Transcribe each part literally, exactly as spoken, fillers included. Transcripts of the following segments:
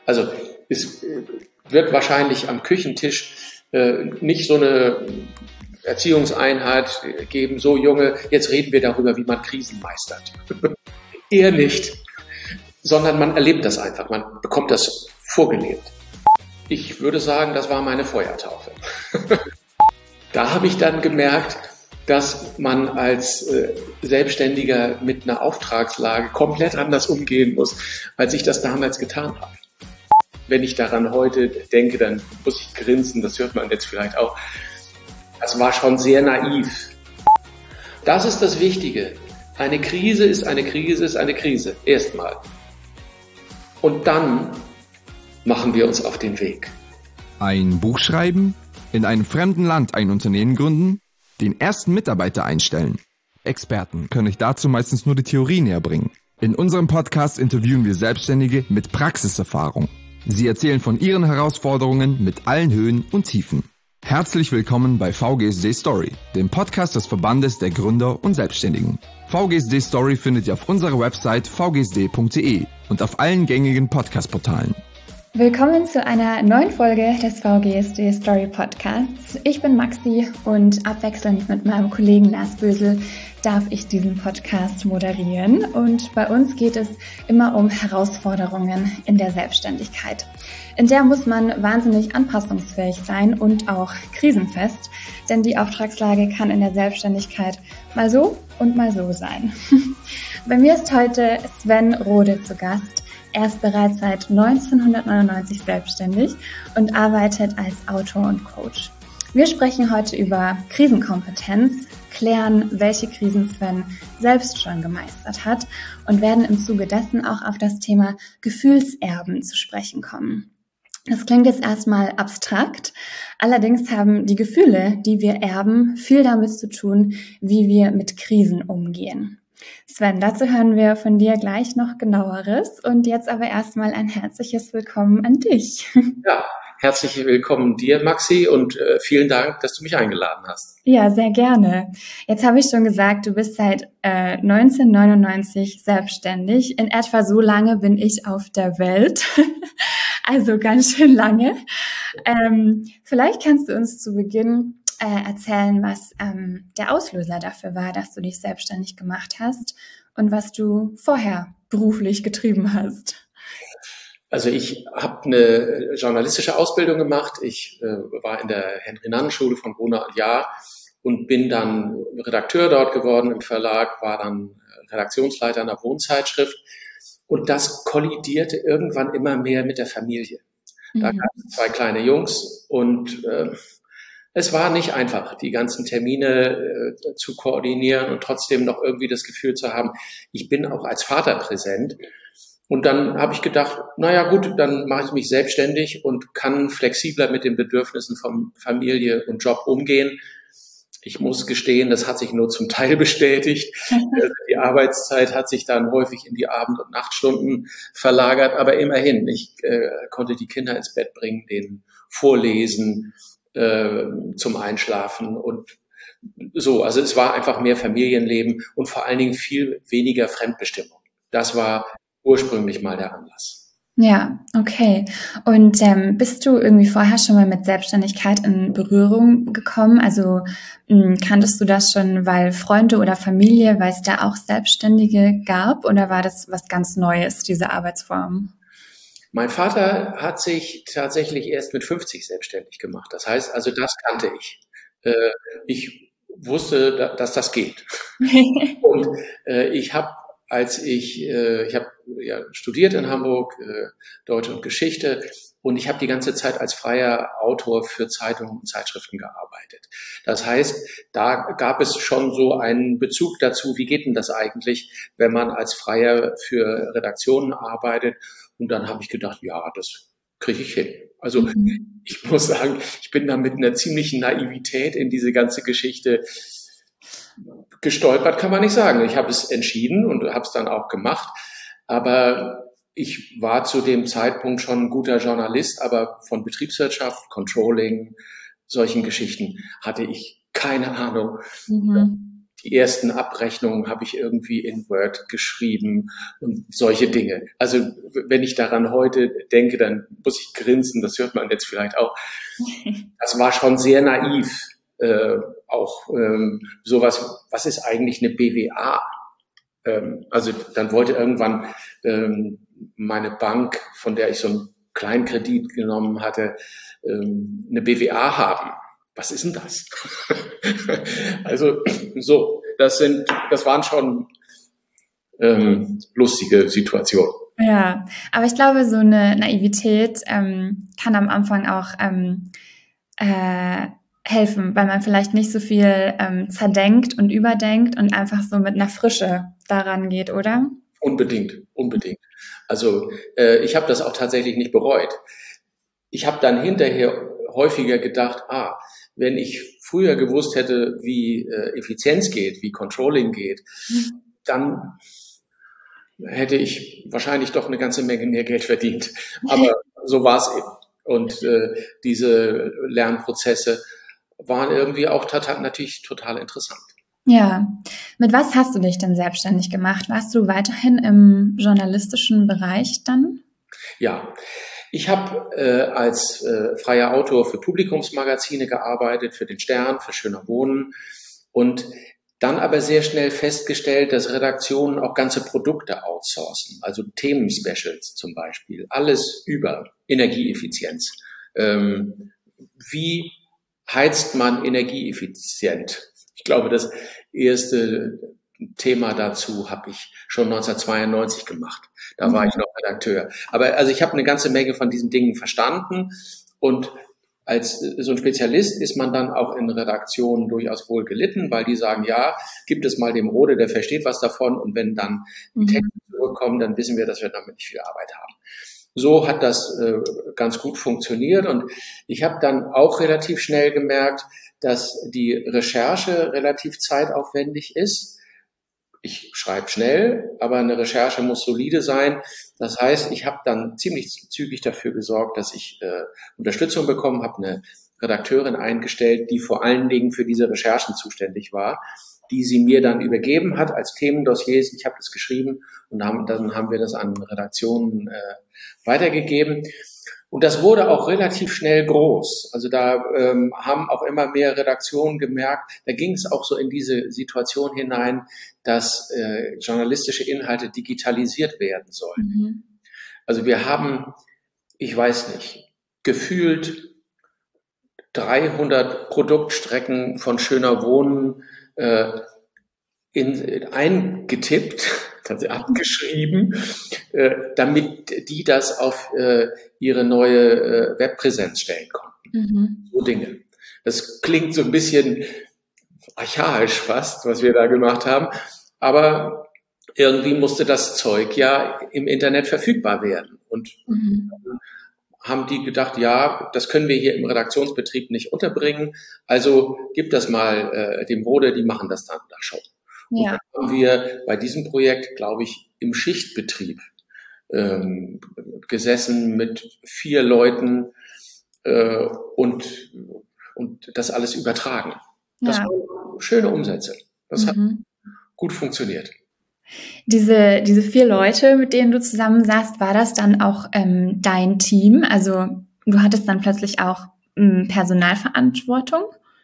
Also es wird wahrscheinlich am Küchentisch äh, nicht so eine Erziehungseinheit geben, so Junge, jetzt reden wir darüber, wie man Krisen meistert. Eher nicht, sondern man erlebt das einfach, man bekommt das vorgelebt. Ich würde sagen, das war meine Feuertaufe. Da habe ich dann gemerkt, dass man als äh, Selbstständiger mit einer Auftragslage komplett anders umgehen muss, als ich das damals getan habe. Wenn ich daran heute denke, dann muss ich grinsen, das hört man jetzt vielleicht auch. Das war schon sehr naiv. Das ist das Wichtige. Eine Krise ist eine Krise ist eine Krise. Erstmal. Und dann machen wir uns auf den Weg. Ein Buch schreiben, in einem fremden Land ein Unternehmen gründen, den ersten Mitarbeiter einstellen. Experten können euch dazu meistens nur die Theorie näher bringen. In unserem Podcast interviewen wir Selbstständige mit Praxiserfahrung. Sie erzählen von ihren Herausforderungen mit allen Höhen und Tiefen. Herzlich willkommen bei V G S D Story, dem Podcast des Verbandes der Gründer und Selbstständigen. V G S D Story findet ihr auf unserer Website v g s d punkt d e und auf allen gängigen Podcast-Portalen. Willkommen zu einer neuen Folge des V G S D Story Podcasts. Ich bin Maxi und abwechselnd mit meinem Kollegen Lars Bösel darf ich diesen Podcast moderieren. Und bei uns geht es immer um Herausforderungen in der Selbstständigkeit. In der muss man wahnsinnig anpassungsfähig sein und auch krisenfest, denn die Auftragslage kann in der Selbstständigkeit mal so und mal so sein. Bei mir ist heute Sven Rode zu Gast. Er ist bereits seit neunzehnhundertneunundneunzig selbstständig und arbeitet als Autor und Coach. Wir sprechen heute über Krisenkompetenz, klären, welche Krisen Sven selbst schon gemeistert hat und werden im Zuge dessen auch auf das Thema Gefühlserben zu sprechen kommen. Das klingt jetzt erstmal abstrakt, allerdings haben die Gefühle, die wir erben, viel damit zu tun, wie wir mit Krisen umgehen. Sven, dazu hören wir von dir gleich noch genaueres und jetzt aber erstmal ein herzliches Willkommen an dich. Ja, herzlich willkommen dir, Maxi, und äh, vielen Dank, dass du mich eingeladen hast. Ja, sehr gerne. Jetzt habe ich schon gesagt, du bist seit äh, neunzehnhundertneunundneunzig selbstständig. In etwa so lange bin ich auf der Welt, also ganz schön lange. Ähm, vielleicht kannst du uns zu Beginn Äh, erzählen, was ähm, der Auslöser dafür war, dass du dich selbstständig gemacht hast und was du vorher beruflich getrieben hast. Also ich habe eine journalistische Ausbildung gemacht. Ich äh, war in der Henry-Nannen-Schule von Brunner und Jahr und bin dann Redakteur dort geworden im Verlag, war dann Redaktionsleiter einer Wohnzeitschrift und das kollidierte irgendwann immer mehr mit der Familie. Mhm. Da gab es zwei kleine Jungs und äh, es war nicht einfach, die ganzen Termine äh, zu koordinieren und trotzdem noch irgendwie das Gefühl zu haben, ich bin auch als Vater präsent. Und dann habe ich gedacht, naja gut, dann mache ich mich selbstständig und kann flexibler mit den Bedürfnissen von Familie und Job umgehen. Ich muss gestehen, das hat sich nur zum Teil bestätigt. Die Arbeitszeit hat sich dann häufig in die Abend- und Nachtstunden verlagert, aber immerhin, ich äh, konnte die Kinder ins Bett bringen, denen vorlesen, zum Einschlafen und so. Also es war einfach mehr Familienleben und vor allen Dingen viel weniger Fremdbestimmung. Das war ursprünglich mal der Anlass. Ja, okay. Und ähm, bist du irgendwie vorher schon mal mit Selbstständigkeit in Berührung gekommen? Also mh, kanntest du das schon, weil Freunde oder Familie, weil es da auch Selbstständige gab? Oder war das was ganz Neues, diese Arbeitsform? Mein Vater hat sich tatsächlich erst mit fünfzig selbstständig gemacht. Das heißt, also das kannte ich. Äh, ich wusste, dass das geht. Und äh, ich habe, als ich, äh, ich habe ja studiert in Hamburg, äh, Deutsch und Geschichte, und ich habe die ganze Zeit als freier Autor für Zeitungen und Zeitschriften gearbeitet. Das heißt, da gab es schon so einen Bezug dazu, wie geht denn das eigentlich, wenn man als Freier für Redaktionen arbeitet. Und dann habe ich gedacht, ja, das kriege ich hin. Also mhm. ich muss sagen, ich bin da mit einer ziemlichen Naivität in diese ganze Geschichte gestolpert, kann man nicht sagen. Ich habe es entschieden und habe es dann auch gemacht. Aber ich war zu dem Zeitpunkt schon ein guter Journalist, aber von Betriebswirtschaft, Controlling, solchen Geschichten hatte ich keine Ahnung. Mhm. die ersten Abrechnungen habe ich irgendwie in Word geschrieben und solche Dinge. Also wenn ich daran heute denke, dann muss ich grinsen, das hört man jetzt vielleicht auch. Das war schon sehr naiv. Äh, auch ähm, sowas, was ist eigentlich eine B W A? Ähm, also dann wollte irgendwann ähm, meine Bank, von der ich so einen Kleinkredit genommen hatte, ähm, eine B W A haben. Was ist denn das? Also so, das sind, das waren schon ähm, lustige Situationen. Ja, aber ich glaube, so eine Naivität ähm, kann am Anfang auch ähm, äh, helfen, weil man vielleicht nicht so viel ähm, zerdenkt und überdenkt und einfach so mit einer Frische daran geht, oder? Unbedingt, unbedingt. Also äh, ich habe das auch tatsächlich nicht bereut. Ich habe dann hinterher häufiger gedacht, ah, wenn ich früher gewusst hätte, wie äh, Effizienz geht, wie Controlling geht, mhm. dann hätte ich wahrscheinlich doch eine ganze Menge mehr Geld verdient. Aber so war es eben. Und äh, diese Lernprozesse waren irgendwie auch total, natürlich total interessant. Ja. Mit was hast du dich denn selbstständig gemacht? Warst du weiterhin im journalistischen Bereich dann? Ja. Ich habe äh, als äh, freier Autor für Publikumsmagazine gearbeitet, für den Stern, für Schöner Wohnen und dann aber sehr schnell festgestellt, dass Redaktionen auch ganze Produkte outsourcen, also Themenspecials zum Beispiel, alles über Energieeffizienz. Ähm, wie heizt man energieeffizient? Ich glaube, das erste Thema dazu habe ich schon neunzehnhundertzweiundneunzig gemacht. Da war ich noch Redakteur. Aber also ich habe eine ganze Menge von diesen Dingen verstanden und als so ein Spezialist ist man dann auch in Redaktionen durchaus wohl gelitten, weil die sagen, ja, gibt es mal dem Rode, der versteht was davon und wenn dann die Texte zurückkommen, dann wissen wir, dass wir damit nicht viel Arbeit haben. So hat das äh, ganz gut funktioniert und ich habe dann auch relativ schnell gemerkt, dass die Recherche relativ zeitaufwendig ist. Ich schreibe schnell, aber eine Recherche muss solide sein. Das heißt, ich habe dann ziemlich zügig dafür gesorgt, dass ich äh, Unterstützung bekommen habe, eine Redakteurin eingestellt, die vor allen Dingen für diese Recherchen zuständig war, die sie mir dann übergeben hat als Themendossiers. Ich habe das geschrieben und haben, dann haben wir das an Redaktionen äh, weitergegeben. Und das wurde auch relativ schnell groß. Also da ähm, haben auch immer mehr Redaktionen gemerkt, da ging es auch so in diese Situation hinein, dass äh, journalistische Inhalte digitalisiert werden sollen. Mhm. Also wir haben, ich weiß nicht, gefühlt dreihundert Produktstrecken von Schöner Wohnen äh, in, in eingetippt, abgeschrieben, äh, damit die das auf äh, ihre neue äh, Webpräsenz stellen konnten. Mhm. So Dinge. Das klingt so ein bisschen archaisch fast, was wir da gemacht haben, aber irgendwie musste das Zeug ja im Internet verfügbar werden. Und mhm. dann haben die gedacht, ja, das können wir hier im Redaktionsbetrieb nicht unterbringen, also gib das mal äh, dem Rode, die machen das dann da schon. Und ja. Dann haben wir bei diesem Projekt, glaube ich, im Schichtbetrieb ähm, gesessen mit vier Leuten äh, und, und das alles übertragen. Das ja. waren schöne Umsätze. Das mhm. hat gut funktioniert. Diese, diese vier Leute, mit denen du zusammen saßt, war das dann auch ähm, dein Team? Also du hattest dann plötzlich auch ähm, Personalverantwortung?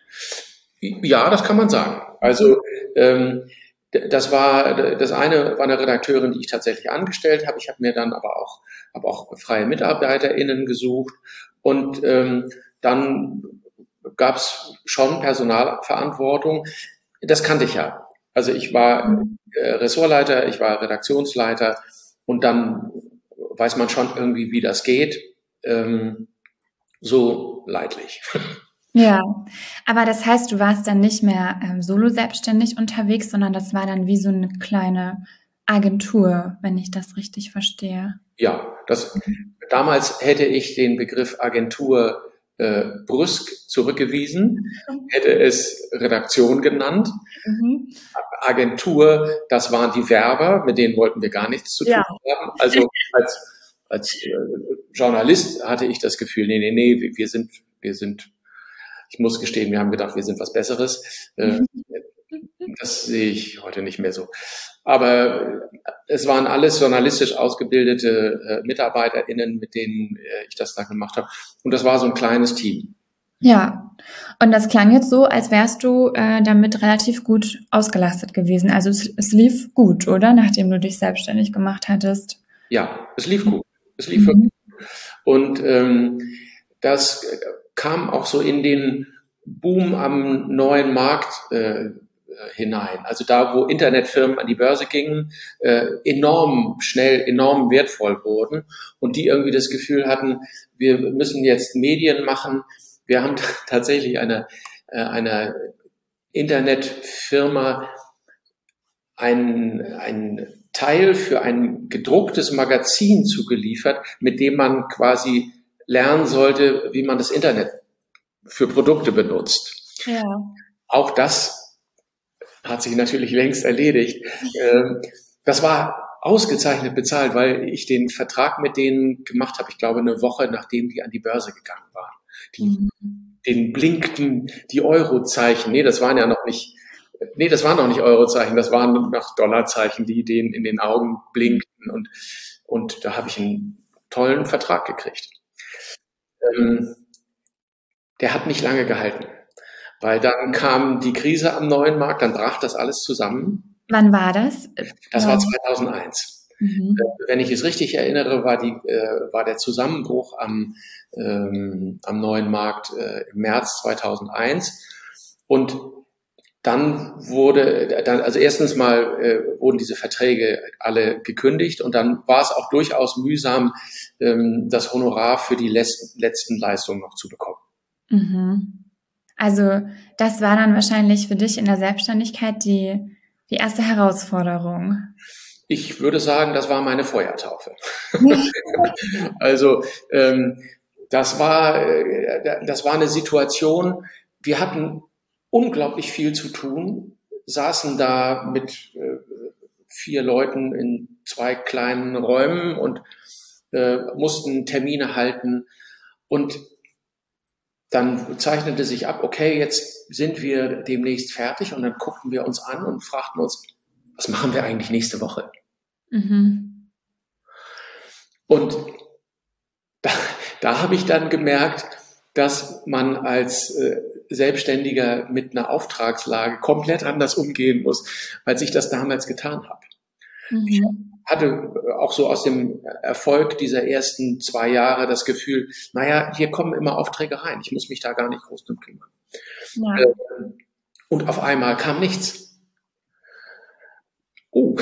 Ja, das kann man sagen. Also ähm, das war das eine war eine Redakteurin, die ich tatsächlich angestellt habe. Ich habe mir dann aber auch habe auch freie MitarbeiterInnen gesucht und ähm, dann gab es schon Personalverantwortung. Das kannte ich ja. Also ich war äh, Ressortleiter, ich war Redaktionsleiter und dann weiß man schon irgendwie, wie das geht. Ähm, so leidlich. Ja, aber das heißt, du warst dann nicht mehr ähm, solo selbstständig unterwegs, sondern das war dann wie so eine kleine Agentur, wenn ich das richtig verstehe. Ja, das damals hätte ich den Begriff Agentur äh, brüsk zurückgewiesen, hätte es Redaktion genannt. Mhm. Agentur, das waren die Werber, mit denen wollten wir gar nichts zu tun ja. haben. Also als, als äh, Journalist hatte ich das Gefühl, nee, nee, nee, wir sind, wir sind Ich muss gestehen, wir haben gedacht, wir sind was Besseres. Mhm. Das sehe ich heute nicht mehr so. Aber es waren alles journalistisch ausgebildete äh, MitarbeiterInnen, mit denen äh, ich das da gemacht habe. Und das war so ein kleines Team. Ja, und das klang jetzt so, als wärst du äh, damit relativ gut ausgelastet gewesen. Also es, es lief gut, oder? Nachdem du dich selbstständig gemacht hattest. Ja, es lief gut. Es lief wirklich gut. Und ähm, das kam auch so in den Boom am neuen Markt äh, hinein. Also da, wo Internetfirmen an die Börse gingen, äh, enorm schnell, enorm wertvoll wurden und die irgendwie das Gefühl hatten, wir müssen jetzt Medien machen. Wir haben t- tatsächlich eine, äh, eine Internetfirma ein, ein Teil für ein gedrucktes Magazin zugeliefert, mit dem man quasi lernen sollte, wie man das Internet für Produkte benutzt. Ja. Auch das hat sich natürlich längst erledigt. Ähm, das war ausgezeichnet bezahlt, weil ich den Vertrag mit denen gemacht habe, ich glaube eine Woche, nachdem die an die Börse gegangen waren. Die, mhm. Den blinkten die Eurozeichen, nee, das waren ja noch nicht, nee, das waren noch nicht Eurozeichen, das waren noch Dollarzeichen, die denen in den Augen blinkten und, und da habe ich einen tollen Vertrag gekriegt. Ähm, der hat nicht lange gehalten. Weil dann kam die Krise am neuen Markt, dann brach das alles zusammen. Wann war das? Das war zweitausendeins. Mhm. Wenn ich es richtig erinnere, war, die, äh, war der Zusammenbruch am, ähm, am neuen Markt äh, im März zweitausendeins. Und dann wurde, dann, also erstens mal äh, wurden diese Verträge alle gekündigt und dann war es auch durchaus mühsam, ähm, das Honorar für die letzten, letzten Leistungen noch zu bekommen. Mhm. Also das war dann wahrscheinlich für dich in der Selbstständigkeit die, die erste Herausforderung. Ich würde sagen, das war meine Feuertaufe. Also ähm, das war, äh, das war eine Situation, wir hatten unglaublich viel zu tun, saßen da mit äh, vier Leuten in zwei kleinen Räumen und äh, mussten Termine halten und dann zeichnete sich ab, okay, jetzt sind wir demnächst fertig und dann guckten wir uns an und fragten uns, was machen wir eigentlich nächste Woche? Mhm. Und da, da habe ich dann gemerkt, dass man als äh, Selbstständiger mit einer Auftragslage komplett anders umgehen muss, als ich das damals getan habe. Mhm. Ich hatte auch so aus dem Erfolg dieser ersten zwei Jahre das Gefühl, naja, hier kommen immer Aufträge rein, ich muss mich da gar nicht groß drum kümmern. Ja. Und auf einmal kam nichts. Oh.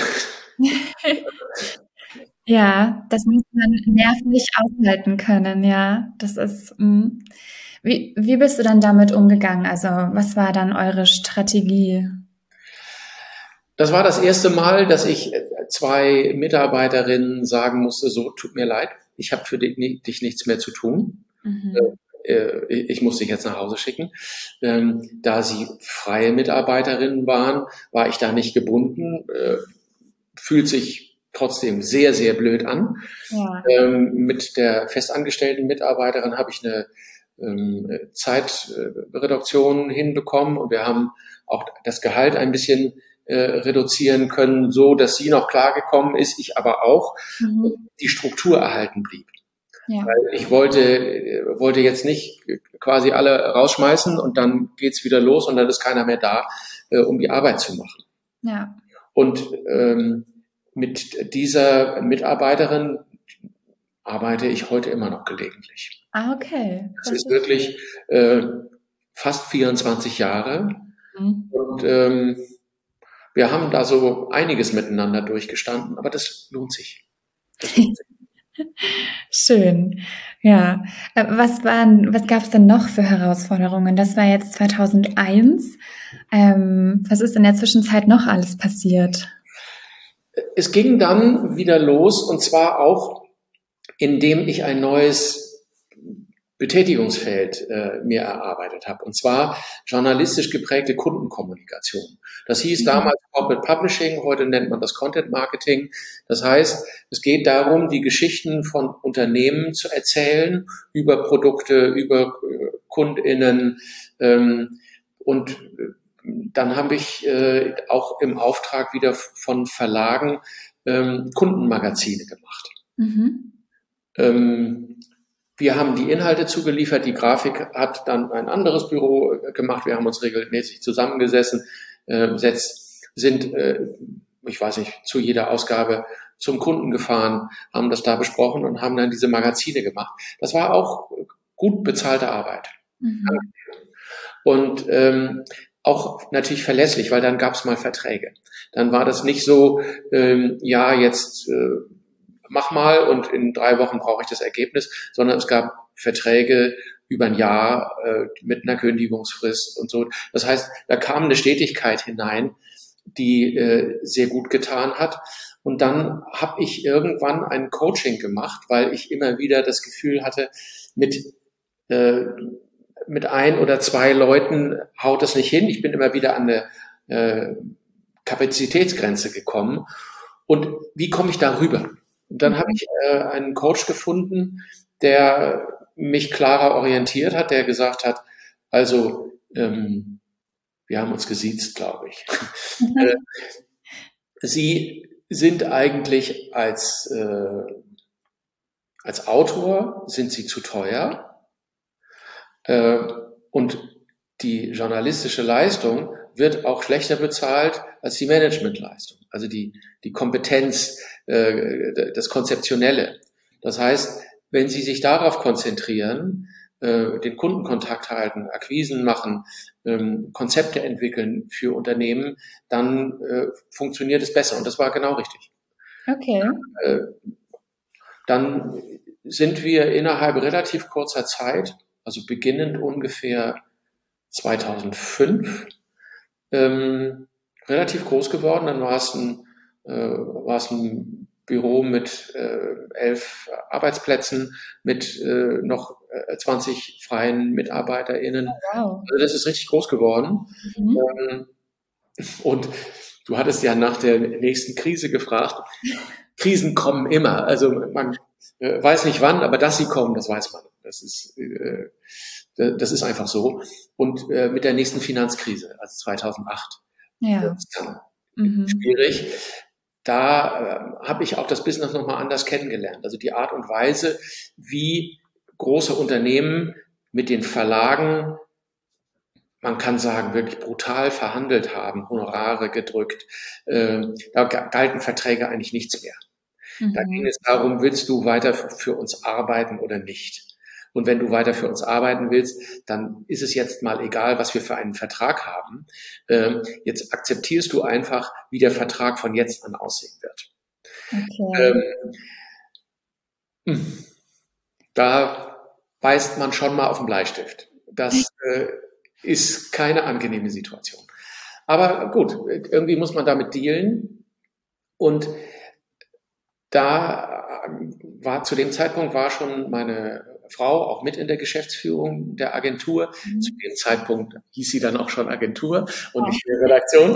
Ja, das muss man nervlich aushalten können, ja. Das ist, mh. wie, wie bist du dann damit umgegangen? Also, was war dann eure Strategie? Das war das erste Mal, dass ich zwei Mitarbeiterinnen sagen musste, so, tut mir leid, ich habe für dich, dich nichts mehr zu tun. Mhm. Äh, ich muss dich jetzt nach Hause schicken. Ähm, da sie freie Mitarbeiterinnen waren, war ich da nicht gebunden. Äh, fühlt sich trotzdem sehr, sehr blöd an. Ja. Ähm, mit der festangestellten Mitarbeiterin habe ich eine ähm, Zeitreduktion hinbekommen und wir haben auch das Gehalt ein bisschen äh, reduzieren können, so dass sie noch klargekommen ist, ich aber auch, mhm. die Struktur erhalten blieb. Ja. Weil ich wollte, wollte jetzt nicht quasi alle rausschmeißen und dann geht's wieder los und dann ist keiner mehr da, äh, um die Arbeit zu machen. Ja. Und ähm, mit dieser Mitarbeiterin arbeite ich heute immer noch gelegentlich. Ah, okay. Das, das ist wirklich äh, fast vierundzwanzig Jahre. Mhm. Und ähm, wir haben da so einiges miteinander durchgestanden, aber das lohnt sich. Das lohnt sich. Schön. Ja. Was waren, was gab es denn noch für Herausforderungen? Das war jetzt zweitausendeins. Ähm, was ist in der Zwischenzeit noch alles passiert? Es ging dann wieder los und zwar auch, indem ich ein neues Betätigungsfeld äh, mir erarbeitet habe, und zwar journalistisch geprägte Kundenkommunikation. Das hieß damals Corporate Publishing, heute nennt man das Content Marketing. Das heißt, es geht darum, die Geschichten von Unternehmen zu erzählen, über Produkte, über äh, KundInnen ähm, und dann habe ich äh, auch im Auftrag wieder von Verlagen ähm, Kundenmagazine gemacht. Mhm. Ähm, wir haben die Inhalte zugeliefert, die Grafik hat dann ein anderes Büro gemacht. Wir haben uns regelmäßig zusammengesessen, äh, setzt, sind, äh, ich weiß nicht, zu jeder Ausgabe zum Kunden gefahren, haben das da besprochen und haben dann diese Magazine gemacht. Das war auch gut bezahlte Arbeit. Mhm. Und ähm, auch natürlich verlässlich, weil dann gab es mal Verträge. Dann war das nicht so, ähm, ja, jetzt äh, mach mal und in drei Wochen brauche ich das Ergebnis, sondern es gab Verträge über ein Jahr äh, mit einer Kündigungsfrist und so. Das heißt, da kam eine Stetigkeit hinein, die äh, sehr gut getan hat. Und dann habe ich irgendwann ein Coaching gemacht, weil ich immer wieder das Gefühl hatte, mit äh, mit ein oder zwei Leuten haut es nicht hin. Ich bin immer wieder an eine äh, Kapazitätsgrenze gekommen. Und wie komme ich da rüber? Und dann habe ich äh, einen Coach gefunden, der mich klarer orientiert hat, der gesagt hat, also ähm, wir haben uns gesiezt, glaube ich. Mhm. äh, Sie sind eigentlich als, äh, als Autor, sind Sie zu teuer. Äh, und die journalistische Leistung wird auch schlechter bezahlt als die Managementleistung, also die, die Kompetenz, äh, das Konzeptionelle. Das heißt, wenn Sie sich darauf konzentrieren, äh, den Kundenkontakt halten, Akquisen machen, ähm, Konzepte entwickeln für Unternehmen, dann äh, funktioniert es besser. Und das war genau richtig. Okay. Äh, dann sind wir innerhalb relativ kurzer Zeit, also beginnend ungefähr zweitausendfünf, ähm, relativ groß geworden. Dann war es ein, äh, war es ein Büro mit äh, elf Arbeitsplätzen, mit äh, noch äh, zwanzig freien MitarbeiterInnen. Oh, wow. Also das ist richtig groß geworden. Mhm. Ähm, und du hattest ja nach der nächsten Krise gefragt. Krisen kommen immer. Also man äh, weiß nicht wann, aber dass sie kommen, das weiß man. Das ist, äh, das ist einfach so. Und äh, mit der nächsten Finanzkrise, also zweitausendacht, ja. das ist dann mhm. schwierig. Da äh, habe ich auch das Business nochmal anders kennengelernt. Also die Art und Weise, wie große Unternehmen mit den Verlagen, man kann sagen, wirklich brutal verhandelt haben, Honorare gedrückt. Äh, da galten Verträge eigentlich nichts mehr. Mhm. Da ging es darum, willst du weiter für uns arbeiten oder nicht? Und wenn du weiter für uns arbeiten willst, dann ist es jetzt mal egal, was wir für einen Vertrag haben. Ähm, jetzt akzeptierst du einfach, wie der Vertrag von jetzt an aussehen wird. Okay. Ähm, da beißt man schon mal auf den Bleistift. Das äh, ist keine angenehme Situation. Aber gut, irgendwie muss man damit dealen. Und da war zu dem Zeitpunkt war schon meine Frau auch mit in der Geschäftsführung der Agentur. Mhm. Zu dem Zeitpunkt hieß sie dann auch schon Agentur und nicht mehr Redaktion.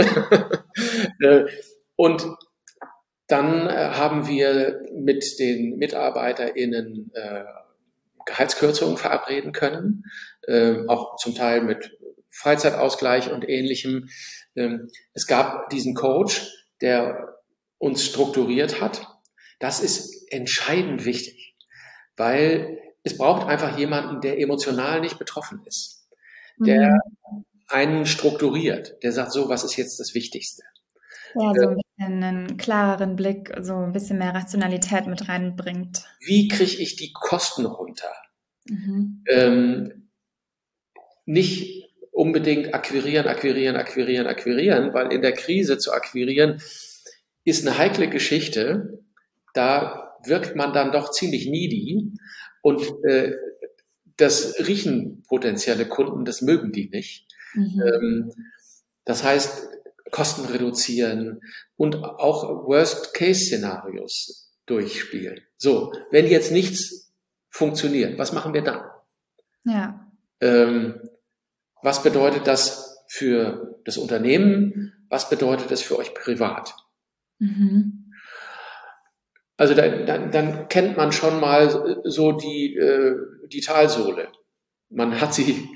Und dann haben wir mit den MitarbeiterInnen äh, Gehaltskürzungen verabreden können, äh, auch zum Teil mit Freizeitausgleich und Ähnlichem. Ähm, es gab diesen Coach, der uns strukturiert hat. Das ist entscheidend wichtig, weil es braucht einfach jemanden, der emotional nicht betroffen ist, der mhm. einen strukturiert, der sagt, so, was ist jetzt das Wichtigste? Ja, so ein bisschen einen klareren Blick, so ein bisschen mehr Rationalität mit reinbringt. Wie kriege ich die Kosten runter? Mhm. Ähm, nicht unbedingt akquirieren, akquirieren, akquirieren, akquirieren, weil in der Krise zu akquirieren ist eine heikle Geschichte. Da wirkt man dann doch ziemlich needy und äh, das riechen potenzielle Kunden, das mögen die nicht. Mhm. Ähm, das heißt, Kosten reduzieren und auch Worst-Case-Szenarios durchspielen. So, wenn jetzt nichts funktioniert, was machen wir dann? Ja. Ähm, was bedeutet das für das Unternehmen? Was bedeutet das für euch privat? Mhm. Also dann, dann, dann kennt man schon mal so die, äh, die Talsohle. Man hat sie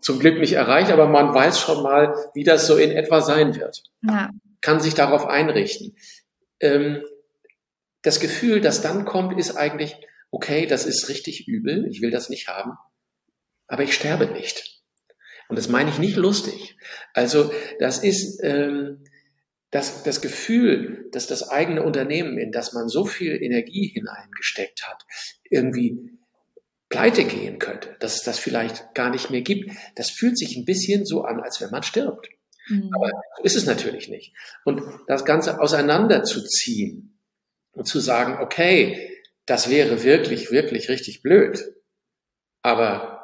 zum Glück nicht erreicht, aber man weiß schon mal, wie das so in etwa sein wird. Ja. Kann sich darauf einrichten. Ähm, das Gefühl, das dann kommt, ist eigentlich, okay, das ist richtig übel, ich will das nicht haben, aber ich sterbe nicht. Und das meine ich nicht lustig. Also das ist ähm, das, das Gefühl, dass das eigene Unternehmen, in das man so viel Energie hineingesteckt hat, irgendwie pleite gehen könnte, dass es das vielleicht gar nicht mehr gibt. Das fühlt sich ein bisschen so an, als wenn man stirbt. Mhm. Aber so ist es natürlich nicht. Und das Ganze auseinanderzuziehen und zu sagen, okay, das wäre wirklich, wirklich richtig blöd, aber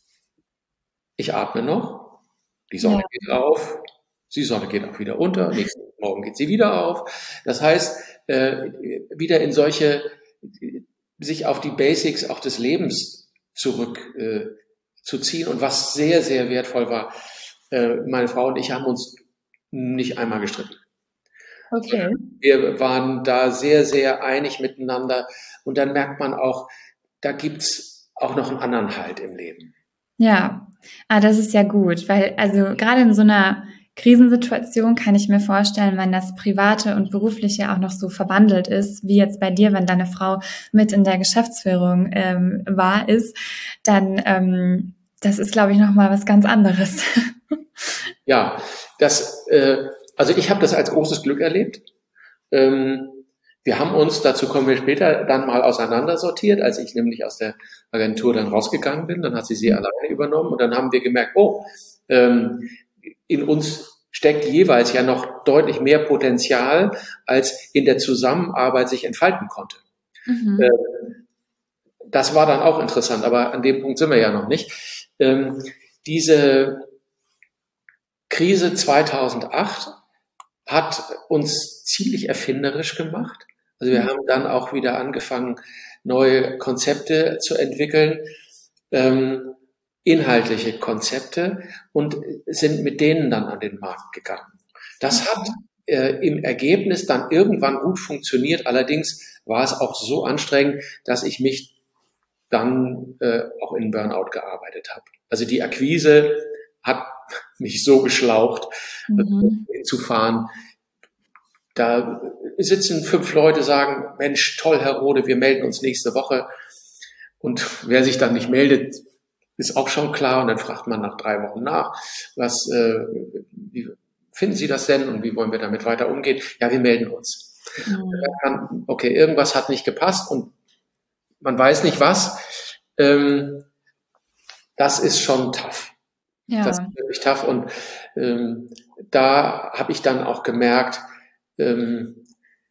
ich atme noch, die Sonne ja. geht auf, die Sonne geht auch wieder unter, nächsten Morgen geht sie wieder auf. Das heißt, äh, wieder in solche, sich auf die Basics auch des Lebens zurück äh, zu ziehen. Und was sehr, sehr wertvoll war, äh, meine Frau und ich haben uns nicht einmal gestritten. Okay. Wir waren da sehr, sehr einig miteinander. Und dann merkt man auch, da gibt's auch noch einen anderen Halt im Leben. Ja, ah, das ist ja gut, weil also gerade in so einer Krisensituation kann ich mir vorstellen, wenn das Private und Berufliche auch noch so verwandelt ist, wie jetzt bei dir, wenn deine Frau mit in der Geschäftsführung ähm, war, ist, dann ähm, das ist, glaube ich, nochmal was ganz anderes. Ja, das, äh, also ich habe das als großes Glück erlebt. Ähm, wir haben uns, dazu kommen wir später, dann mal auseinandersortiert, als ich nämlich aus der Agentur dann rausgegangen bin. Dann hat sie sie alleine übernommen und dann haben wir gemerkt, oh, ähm, in uns steckt jeweils ja noch deutlich mehr Potenzial, als in der Zusammenarbeit sich entfalten konnte. Mhm. Ähm, das war dann auch interessant, aber an dem Punkt sind wir ja noch nicht. Ähm, diese Krise zweitausendacht hat uns ziemlich erfinderisch gemacht. Also wir haben dann auch wieder angefangen, neue Konzepte zu entwickeln, ähm, inhaltliche Konzepte und sind mit denen dann an den Markt gegangen. Das hat äh, im Ergebnis dann irgendwann gut funktioniert. Allerdings war es auch so anstrengend, dass ich mich dann äh, auch in Burnout gearbeitet habe. Also die Akquise hat mich so geschlaucht, mhm. äh, hinzufahren. Da sitzen fünf Leute, sagen, Mensch, toll, Herr Rode, wir melden uns nächste Woche. Und wer sich dann nicht meldet, ist auch schon klar. Und dann fragt man nach drei Wochen nach, was, äh, wie finden Sie das denn und wie wollen wir damit weiter umgehen? Ja, wir melden uns. Mhm. Okay, irgendwas hat nicht gepasst und man weiß nicht was. Ähm, das ist schon tough. Ja. Das ist wirklich tough. Und ähm, da habe ich dann auch gemerkt, ähm,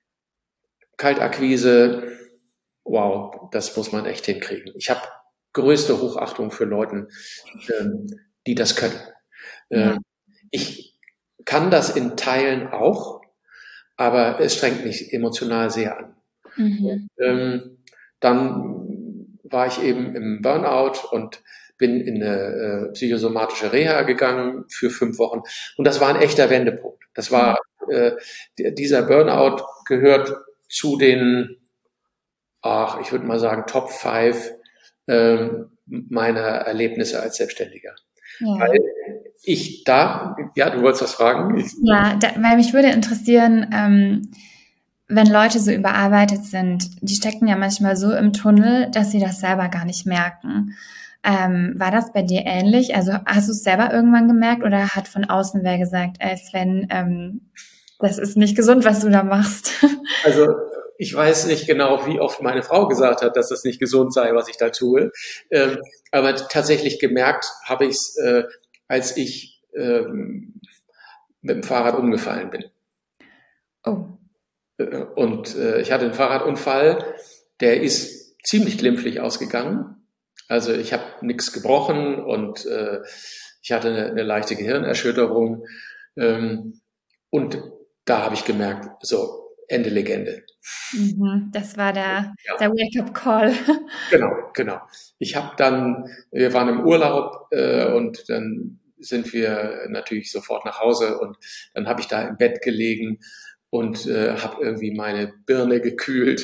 Kaltakquise, wow, das muss man echt hinkriegen. Ich habe größte Hochachtung für Leute, ähm, die das können. Ja. Ähm, ich kann das in Teilen auch, aber es strengt mich emotional sehr an. Mhm. Ähm, dann war ich eben im Burnout und bin in eine äh, psychosomatische Reha gegangen für fünf Wochen. Und das war ein echter Wendepunkt. Das war, äh, dieser Burnout gehört zu den, ach, ich würde mal sagen, Top five äh, meiner Erlebnisse als Selbstständiger. Ja. Weil ich da, ja, du wolltest was fragen? Ich, ja, da, weil mich würde interessieren, ähm, wenn Leute so überarbeitet sind, die stecken ja manchmal so im Tunnel, dass sie das selber gar nicht merken. Ähm, war das bei dir ähnlich? Also hast du es selber irgendwann gemerkt oder hat von außen wer gesagt, ey Sven, ähm, das ist nicht gesund, was du da machst? Also ich weiß nicht genau, wie oft meine Frau gesagt hat, dass das nicht gesund sei, was ich da tue. Ähm, aber tatsächlich gemerkt habe ich es, äh, als ich ähm, mit dem Fahrrad umgefallen bin. Oh. Und äh, ich hatte einen Fahrradunfall, der ist ziemlich glimpflich ausgegangen. Also ich habe nichts gebrochen und äh, ich hatte eine, eine leichte Gehirnerschütterung. Ähm, und da habe ich gemerkt, so, Ende Legende. Mhm, das war der, ja. der Wake-up-Call. Genau, genau. Ich habe dann, wir waren im Urlaub äh, und dann sind wir natürlich sofort nach Hause und dann habe ich da im Bett gelegen und äh, habe irgendwie meine Birne gekühlt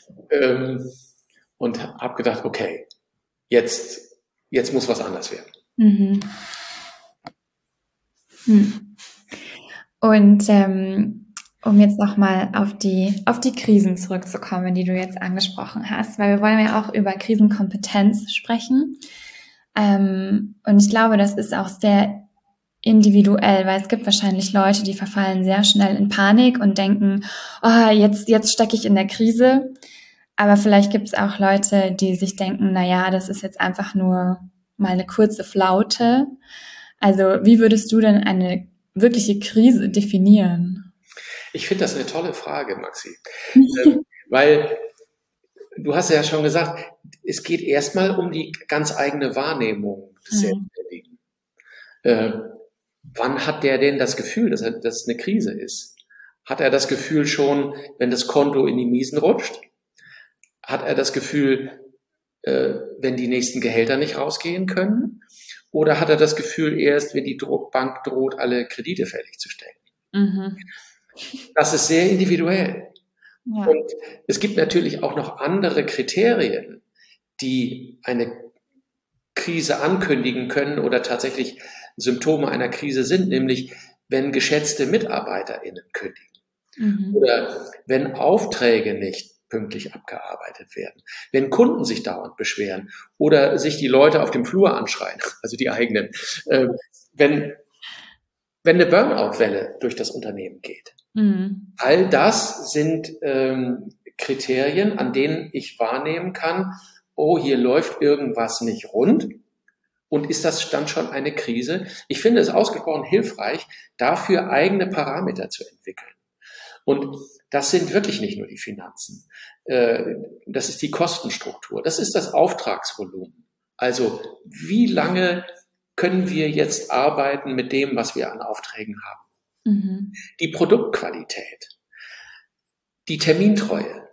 ähm, und habe gedacht, okay, jetzt, jetzt muss was anders werden. Mhm. Hm. Und ähm, um jetzt nochmal auf die, auf die Krisen zurückzukommen, die du jetzt angesprochen hast, weil wir wollen ja auch über Krisenkompetenz sprechen. Ähm, und ich glaube, das ist auch sehr individuell, weil es gibt wahrscheinlich Leute, die verfallen sehr schnell in Panik und denken, oh, jetzt, jetzt stecke ich in der Krise. Aber vielleicht gibt es auch Leute, die sich denken, na ja, das ist jetzt einfach nur mal eine kurze Flaute. Also wie würdest du denn eine wirkliche Krise definieren? Ich finde das eine tolle Frage, Maxi. ähm, weil du hast ja schon gesagt, es geht erstmal um die ganz eigene Wahrnehmung des Selbstständigen. Äh, wann hat der denn das Gefühl, dass, er, dass es eine Krise ist? Hat er das Gefühl schon, wenn das Konto in die Miesen rutscht? Hat er das Gefühl, äh, wenn die nächsten Gehälter nicht rausgehen können? Oder hat er das Gefühl erst, wenn die Dro- Bank droht, alle Kredite fertigzustellen? Mhm. Das ist sehr individuell. Ja. Und es gibt natürlich auch noch andere Kriterien, die eine Krise ankündigen können oder tatsächlich Symptome einer Krise sind, nämlich wenn geschätzte MitarbeiterInnen kündigen Mhm. oder wenn Aufträge nicht pünktlich abgearbeitet werden, wenn Kunden sich dauernd beschweren oder sich die Leute auf dem Flur anschreien, also die eigenen, äh, wenn, wenn eine Burnout-Welle durch das Unternehmen geht. Mhm. All das sind ähm, Kriterien, an denen ich wahrnehmen kann, oh, hier läuft irgendwas nicht rund. Und ist das dann schon eine Krise? Ich finde es ausgesprochen hilfreich, dafür eigene Parameter zu entwickeln. Und das sind wirklich nicht nur die Finanzen. Äh, das ist die Kostenstruktur. Das ist das Auftragsvolumen. Also wie lange können wir jetzt arbeiten mit dem, was wir an Aufträgen haben? Mhm. Die Produktqualität, die Termintreue,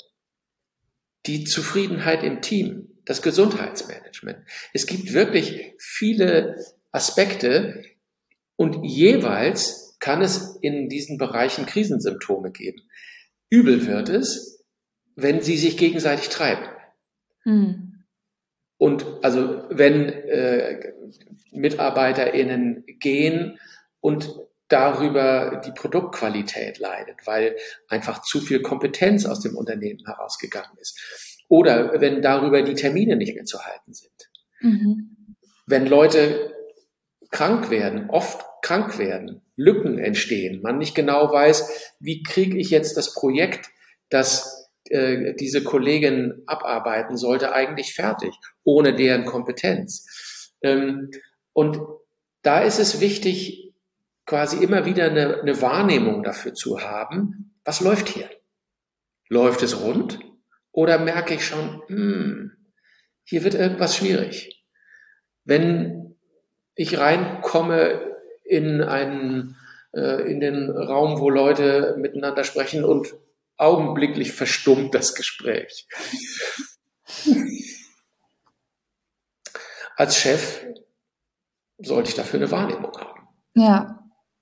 die Zufriedenheit im Team, das Gesundheitsmanagement. Es gibt wirklich viele Aspekte und jeweils kann es in diesen Bereichen Krisensymptome geben. Übel wird es, wenn sie sich gegenseitig treiben. Mhm. Und also wenn äh, MitarbeiterInnen gehen und darüber die Produktqualität leidet, weil einfach zu viel Kompetenz aus dem Unternehmen herausgegangen ist. Oder wenn darüber die Termine nicht mehr zu halten sind. Mhm. Wenn Leute krank werden, oft krank werden, Lücken entstehen, man nicht genau weiß, wie kriege ich jetzt das Projekt, das äh, diese Kollegin abarbeiten sollte, eigentlich fertig, ohne deren Kompetenz. Ähm, und da ist es wichtig, quasi immer wieder eine, eine Wahrnehmung dafür zu haben, was läuft hier? Läuft es rund? Oder merke ich schon, hm, hier wird irgendwas schwierig? Wenn ich reinkomme in einen, äh, in den Raum, wo Leute miteinander sprechen und augenblicklich verstummt das Gespräch. Als Chef sollte ich dafür eine Wahrnehmung haben. Ja.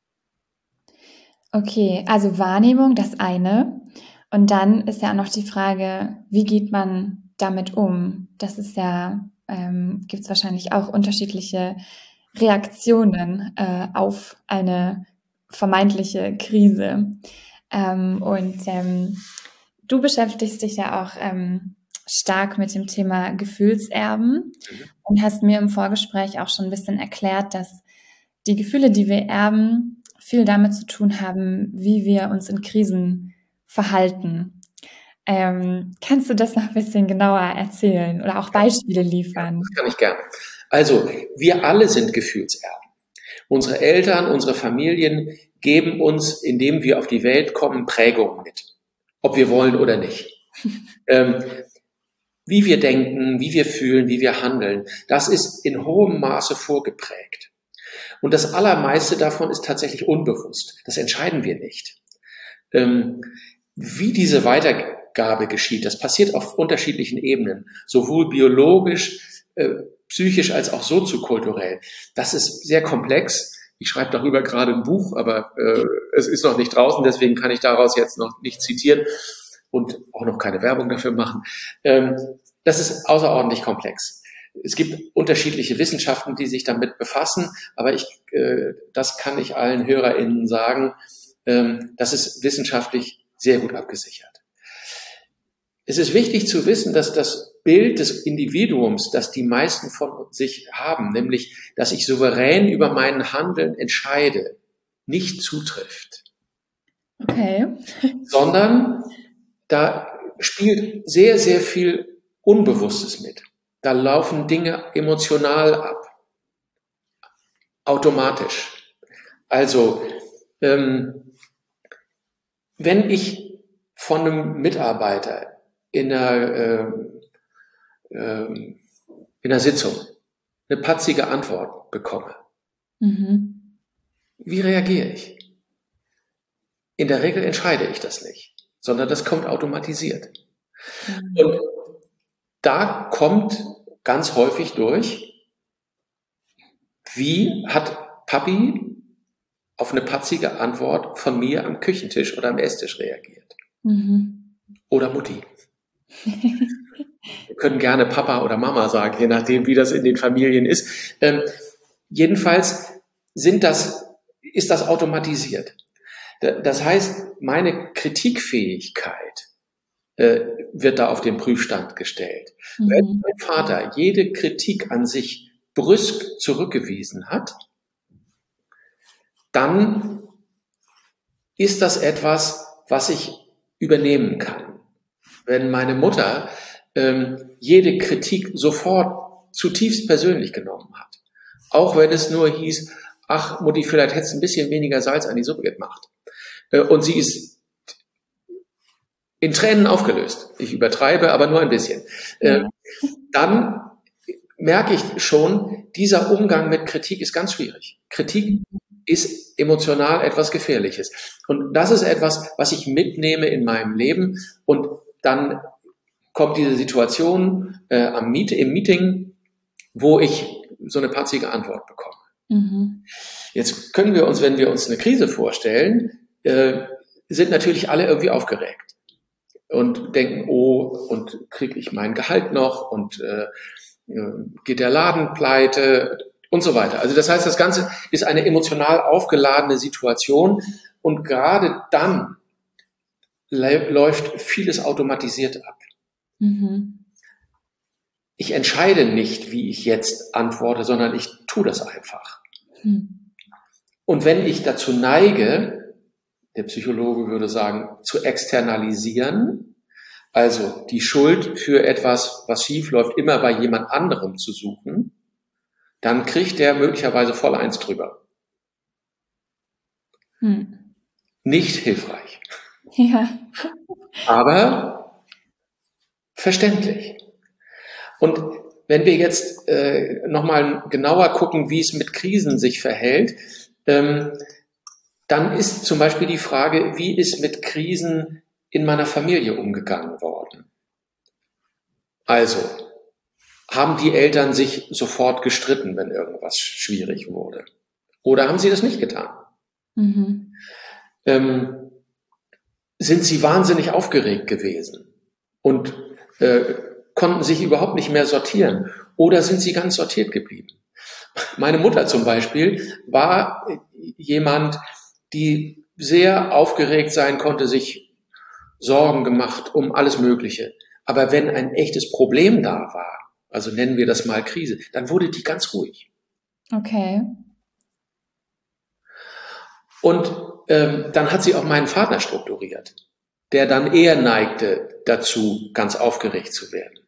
Okay, also Wahrnehmung, das eine. Und dann ist ja auch noch die Frage, wie geht man damit um? Das ist ja, ähm, gibt es wahrscheinlich auch unterschiedliche Reaktionen äh, auf eine vermeintliche Krise. Ähm, und ähm, du beschäftigst dich ja auch ähm, stark mit dem Thema Gefühlserben Mhm. und hast mir im Vorgespräch auch schon ein bisschen erklärt, dass die Gefühle, die wir erben, viel damit zu tun haben, wie wir uns in Krisen verhalten. Ähm, kannst du das noch ein bisschen genauer erzählen oder auch Beispiele liefern? Das kann ich gerne. Also, wir alle sind Gefühlserben. Unsere Eltern, unsere Familien geben uns, indem wir auf die Welt kommen, Prägungen mit. Ob wir wollen oder nicht. ähm, wie wir denken, wie wir fühlen, wie wir handeln, das ist in hohem Maße vorgeprägt. Und das Allermeiste davon ist tatsächlich unbewusst. Das entscheiden wir nicht. Ähm, wie diese Weitergabe geschieht, das passiert auf unterschiedlichen Ebenen, sowohl biologisch, äh, psychisch als auch soziokulturell. Das ist sehr komplex. Ich schreibe darüber gerade ein Buch, aber äh, es ist noch nicht draußen, deswegen kann ich daraus jetzt noch nicht zitieren und auch noch keine Werbung dafür machen. Ähm, das ist außerordentlich komplex. es gibt unterschiedliche Wissenschaften, die sich damit befassen, aber ich, äh, das kann ich allen HörerInnen sagen, ähm, das ist wissenschaftlich sehr gut abgesichert. Es ist wichtig zu wissen, dass das Bild des Individuums, das die meisten von sich haben, nämlich, dass ich souverän über mein Handeln entscheide, nicht zutrifft. Okay. Sondern da spielt sehr, sehr viel Unbewusstes mit. Da laufen Dinge emotional ab. Automatisch. Also, ähm, wenn ich von einem Mitarbeiter in einer, ähm, ähm, in einer Sitzung eine patzige Antwort bekomme, mhm. wie reagiere ich? In der Regel entscheide ich das nicht, sondern das kommt automatisiert. Mhm. Und da kommt ganz häufig durch, wie hat Papi auf eine patzige Antwort von mir am Küchentisch oder am Esstisch reagiert? Mhm. Oder Mutti. Wir können gerne Papa oder Mama sagen, je nachdem, wie das in den Familien ist. Ähm, jedenfalls sind das, ist das automatisiert. Das heißt, meine Kritikfähigkeit äh, wird da auf den Prüfstand gestellt. Mhm. Wenn mein Vater jede Kritik an sich brüsk zurückgewiesen hat, dann ist das etwas, was ich übernehmen kann. Wenn meine Mutter ähm, jede Kritik sofort zutiefst persönlich genommen hat, auch wenn es nur hieß, ach Mutti, vielleicht hättest du ein bisschen weniger Salz an die Suppe gemacht. Äh, und sie ist in Tränen aufgelöst. Ich übertreibe, aber nur ein bisschen. Äh, dann merke ich schon, dieser Umgang mit Kritik ist ganz schwierig. Kritik ist emotional etwas Gefährliches. Und das ist etwas, was ich mitnehme in meinem Leben. Und dann kommt diese Situation äh, am Meet, im Meeting, wo ich so eine patzige Antwort bekomme. Mhm. Jetzt können wir uns, wenn wir uns eine Krise vorstellen, äh, sind natürlich alle irgendwie aufgeregt und denken, oh, und kriege ich mein Gehalt noch und äh, geht der Laden pleite und so weiter. Also das heißt, das Ganze ist eine emotional aufgeladene Situation und gerade dann läuft vieles automatisiert ab. Mhm. Ich entscheide nicht, wie ich jetzt antworte, sondern ich tue das einfach. Mhm. Und wenn ich dazu neige, der Psychologe würde sagen, zu externalisieren, also die Schuld für etwas, was schief läuft, immer bei jemand anderem zu suchen, dann kriegt der möglicherweise voll eins drüber. Hm. Nicht hilfreich. Ja. Aber verständlich. Und wenn wir jetzt äh, nochmal genauer gucken, wie es mit Krisen sich verhält, ähm, dann ist zum Beispiel die Frage, wie ist mit Krisen in meiner Familie umgegangen worden? Also, haben die Eltern sich sofort gestritten, wenn irgendwas schwierig wurde? Oder haben sie das nicht getan? Mhm. Ähm, sind sie wahnsinnig aufgeregt gewesen und äh, konnten sich überhaupt nicht mehr sortieren? Oder sind sie ganz sortiert geblieben? Meine Mutter zum Beispiel war jemand, die sehr aufgeregt sein konnte, sich Sorgen gemacht um alles Mögliche. Aber wenn ein echtes Problem da war, also nennen wir das mal Krise, dann wurde die ganz ruhig. Okay. Und ähm, dann hat sie auch meinen Vater strukturiert, der dann eher neigte dazu, ganz aufgeregt zu werden.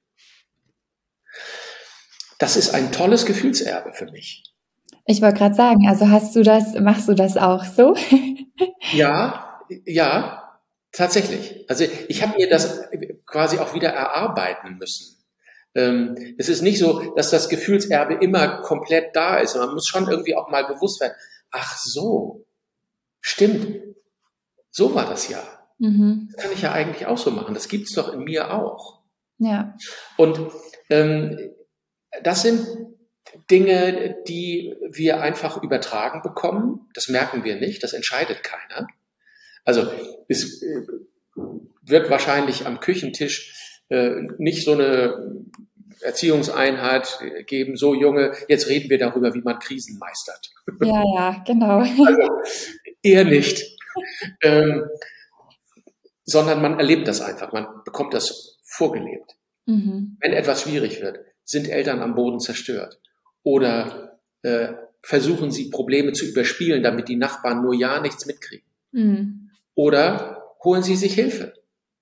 Das ist ein tolles Gefühlserbe für mich. Ich wollte gerade sagen, also hast du das, machst du das auch so? Ja, ja, tatsächlich. Also ich habe mir das quasi auch wieder erarbeiten müssen. Ähm, es ist nicht so, dass das Gefühlserbe immer komplett da ist. Man muss schon irgendwie auch mal bewusst werden, ach so, stimmt, so war das ja. Mhm. Das kann ich ja eigentlich auch so machen. Das gibt's doch in mir auch. Ja. Und ähm, das sind Dinge, die wir einfach übertragen bekommen. Das merken wir nicht, das entscheidet keiner. Also es wird wahrscheinlich am Küchentisch äh, nicht so eine Erziehungseinheit geben, so Junge, jetzt reden wir darüber, wie man Krisen meistert. Ja, ja, genau. Also eher nicht. ähm, sondern man erlebt das einfach, man bekommt das vorgelebt. Mhm. Wenn etwas schwierig wird, sind Eltern am Boden zerstört oder äh, versuchen sie Probleme zu überspielen, damit die Nachbarn nur ja nichts mitkriegen. Mhm. Oder holen sie sich Hilfe.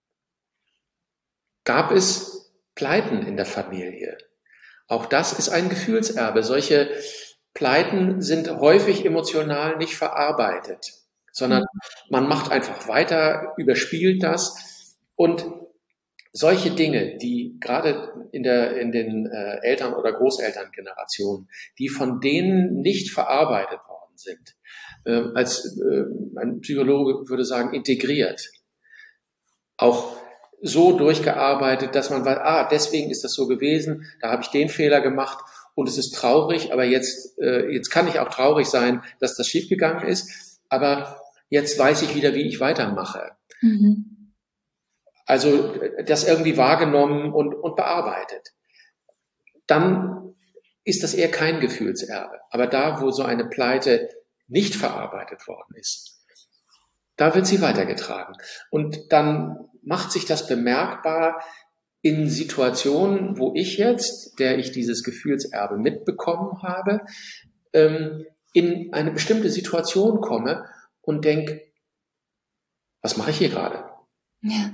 Gab es Pleiten in der Familie? Auch das ist ein Gefühlserbe. Solche Pleiten sind häufig emotional nicht verarbeitet, sondern man macht einfach weiter, überspielt das. Und solche Dinge, die gerade in der, in den äh, Eltern- oder Großelterngenerationen, die von denen nicht verarbeitet worden sind, äh, als äh, ein Psychologe würde sagen, integriert, auch so durchgearbeitet, dass man weiß, ah, deswegen ist das so gewesen, da habe ich den Fehler gemacht und es ist traurig, aber jetzt, äh, jetzt kann ich auch traurig sein, dass das schiefgegangen ist, aber jetzt weiß ich wieder, wie ich weitermache. Mhm. Also das irgendwie wahrgenommen und, und bearbeitet. Dann ist das eher kein Gefühlserbe. Aber da, wo so eine Pleite nicht verarbeitet worden ist, da wird sie weitergetragen. Und dann macht sich das bemerkbar in Situationen, wo ich jetzt, der ich dieses Gefühlserbe mitbekommen habe, in eine bestimmte Situation komme und denke, was mache ich hier gerade? Ja.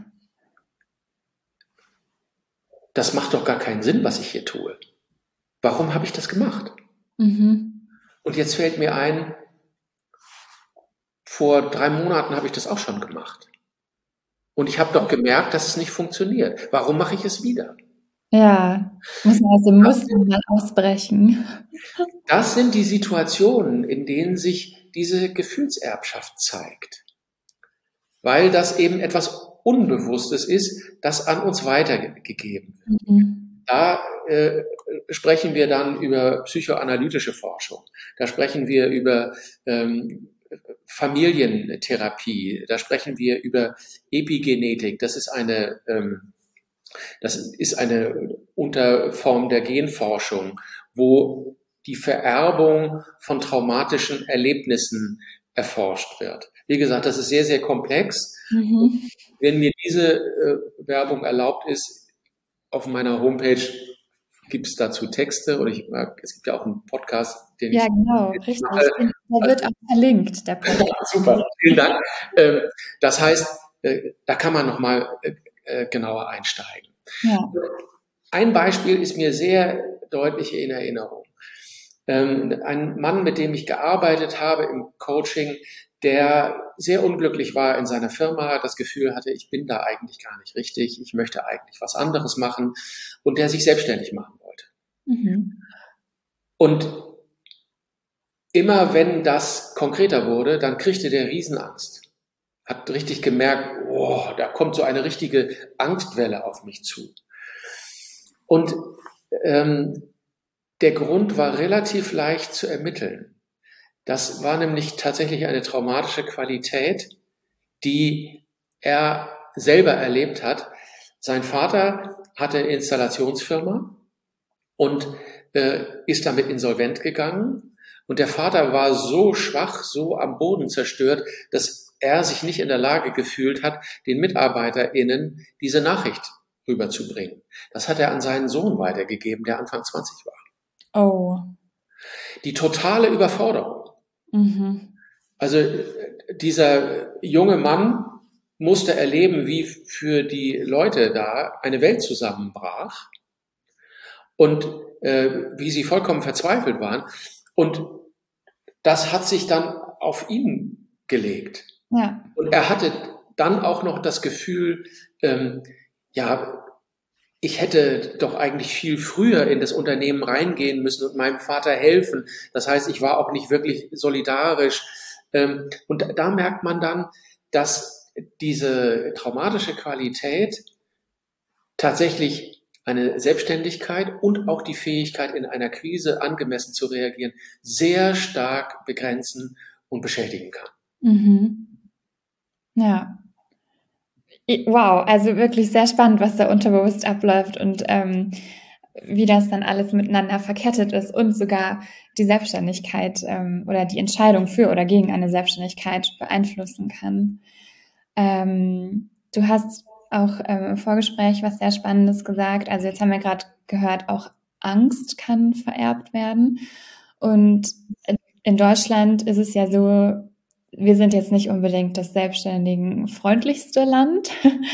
Das macht doch gar keinen Sinn, was ich hier tue. Warum habe ich das gemacht? Mhm. Und jetzt fällt mir ein, vor drei Monaten habe ich das auch schon gemacht. Und ich habe doch gemerkt, dass es nicht funktioniert. Warum mache ich es wieder? Ja, muss man aus dem Muster mal ausbrechen. Das sind die Situationen, in denen sich diese Gefühlserbschaft zeigt. Weil das eben etwas Unbewusstes ist, das an uns weitergegeben wird. Mhm. Da äh, sprechen wir dann über psychoanalytische Forschung. Da sprechen wir über ähm, Familientherapie. Da sprechen wir über Epigenetik. Das ist eine, ähm, das ist eine Unterform der Genforschung, wo die Vererbung von traumatischen Erlebnissen erforscht wird. Wie gesagt, das ist sehr, sehr komplex. Mhm. Wenn mir diese äh, Werbung erlaubt ist, auf meiner Homepage gibt es dazu Texte oder ich, es gibt ja auch einen Podcast, den ja, ich... Ja, genau, richtig. Mache. Der wird auch verlinkt, der Podcast. Super, vielen Dank. Ähm, das heißt, äh, da kann man nochmal äh, genauer einsteigen. Ja. Ein Beispiel ist mir sehr deutlich in Erinnerung. Ähm, ein Mann, mit dem ich gearbeitet habe im Coaching, der sehr unglücklich war in seiner Firma, das Gefühl hatte, ich bin da eigentlich gar nicht richtig, ich möchte eigentlich was anderes machen und der sich selbstständig machen wollte. Mhm. Und immer wenn das konkreter wurde, dann kriegte der Riesenangst. Hat richtig gemerkt, oh, da kommt so eine richtige Angstwelle auf mich zu. Und ähm, der Grund war relativ leicht zu ermitteln. Das war nämlich tatsächlich eine traumatische Qualität, die er selber erlebt hat. Sein Vater hatte eine Installationsfirma und äh, ist damit insolvent gegangen. Und der Vater war so schwach, so am Boden zerstört, dass er sich nicht in der Lage gefühlt hat, den MitarbeiterInnen diese Nachricht rüberzubringen. Das hat er an seinen Sohn weitergegeben, der Anfang zwanzig war. Oh. Die totale Überforderung. Mhm. Also dieser junge Mann musste erleben, wie für die Leute da eine Welt zusammenbrach und äh, wie sie vollkommen verzweifelt waren. Und das hat sich dann auf ihn gelegt. Ja. Und er hatte dann auch noch das Gefühl, ähm, ja, ich hätte doch eigentlich viel früher in das Unternehmen reingehen müssen und meinem Vater helfen. Das heißt, ich war auch nicht wirklich solidarisch. Und da merkt man dann, dass diese traumatische Qualität tatsächlich eine Selbstständigkeit und auch die Fähigkeit, in einer Krise angemessen zu reagieren, sehr stark begrenzen und beschädigen kann. Mhm. Ja. Wow, also wirklich sehr spannend, was da unterbewusst abläuft und ähm, wie das dann alles miteinander verkettet ist und sogar die Selbstständigkeit ähm, oder die Entscheidung für oder gegen eine Selbstständigkeit beeinflussen kann. Ähm, du hast auch ähm, im Vorgespräch was sehr Spannendes gesagt. Also jetzt haben wir gerade gehört, auch Angst kann vererbt werden. Und in Deutschland ist es ja so, wir sind jetzt nicht unbedingt das selbstständigenfreundlichste Land.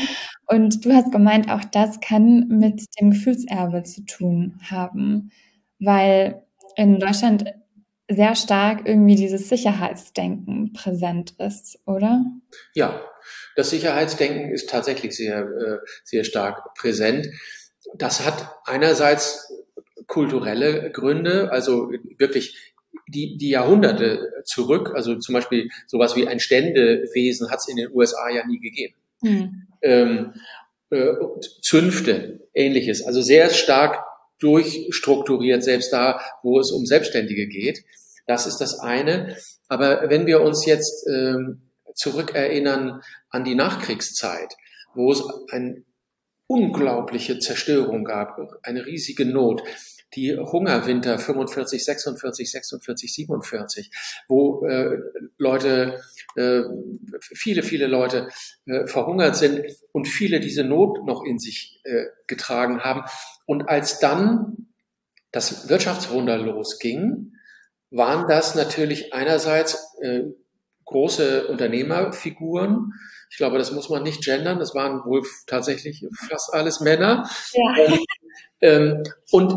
Und du hast gemeint, auch das kann mit dem Gefühlserbe zu tun haben, weil in Deutschland sehr stark irgendwie dieses Sicherheitsdenken präsent ist, oder? Ja, das Sicherheitsdenken ist tatsächlich sehr, sehr stark präsent. Das hat einerseits kulturelle Gründe, also wirklich die, die Jahrhunderte zurück, also zum Beispiel sowas wie ein Ständewesen hat es in den U S A ja nie gegeben. Hm. Ähm, äh, Zünfte, ähnliches, also sehr stark durchstrukturiert, selbst da, wo es um Selbstständige geht. Das ist das eine. Aber wenn wir uns jetzt ähm, zurückerinnern an die Nachkriegszeit, wo es eine unglaubliche Zerstörung gab, eine riesige Not, die Hungerwinter fünfundvierzig, sechsundvierzig, sechsundvierzig, siebenundvierzig, wo äh, Leute, äh, viele, viele Leute äh, verhungert sind und viele diese Not noch in sich äh, getragen haben. Und als dann das Wirtschaftswunder losging, waren das natürlich einerseits äh, große Unternehmerfiguren. Ich glaube, das muss man nicht gendern. Das waren wohl tatsächlich fast alles Männer. Ja. Ähm, und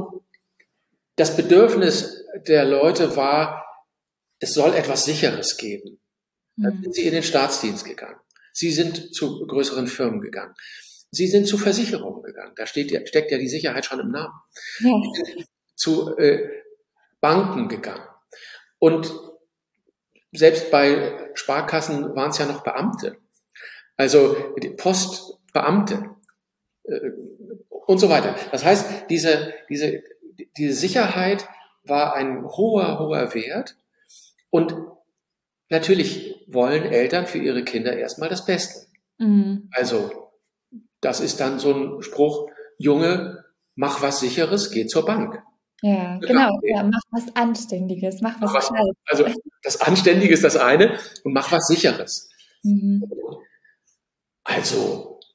das Bedürfnis der Leute war, es soll etwas Sicheres geben. Dann sind sie in den Staatsdienst gegangen. Sie sind zu größeren Firmen gegangen. Sie sind zu Versicherungen gegangen. Da steht, steckt ja die Sicherheit schon im Namen. Ja. Sie sind zu äh, Banken gegangen. Und selbst bei Sparkassen waren es ja noch Beamte. Also die Postbeamte äh, und so weiter. Das heißt, diese, diese, diese Sicherheit war ein hoher, hoher Wert. Und natürlich wollen Eltern für ihre Kinder erstmal das Beste. Mhm. Also das ist dann so ein Spruch, Junge, mach was Sicheres, geh zur Bank. Ja, genau. Ja, mach was Anständiges, mach was Gescheites. Also das Anständige ist das eine und mach was Sicheres. Mhm. Also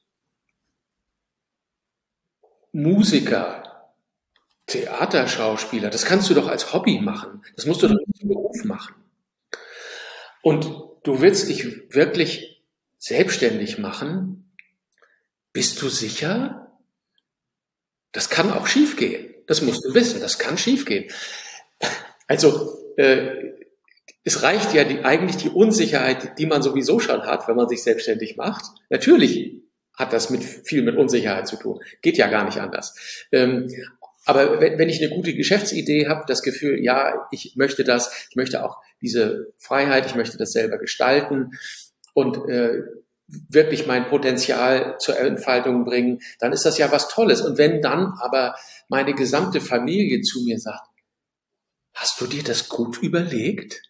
Musiker, Theaterschauspieler, das kannst du doch als Hobby machen. Das musst du doch nicht zum Beruf machen. Und du willst dich wirklich selbstständig machen. Bist du sicher? Das kann auch schiefgehen. Das musst du wissen. Das kann schiefgehen. Also äh, es reicht ja die, eigentlich die Unsicherheit, die man sowieso schon hat, wenn man sich selbstständig macht. Natürlich hat das mit viel mit Unsicherheit zu tun. Geht ja gar nicht anders. Ähm, aber wenn, wenn ich eine gute Geschäftsidee habe, das Gefühl, ja, ich möchte das, ich möchte auch diese Freiheit, ich möchte das selber gestalten und äh, wirklich mein Potenzial zur Entfaltung bringen, dann ist das ja was Tolles. Und wenn dann aber meine gesamte Familie zu mir sagt, hast du dir das gut überlegt?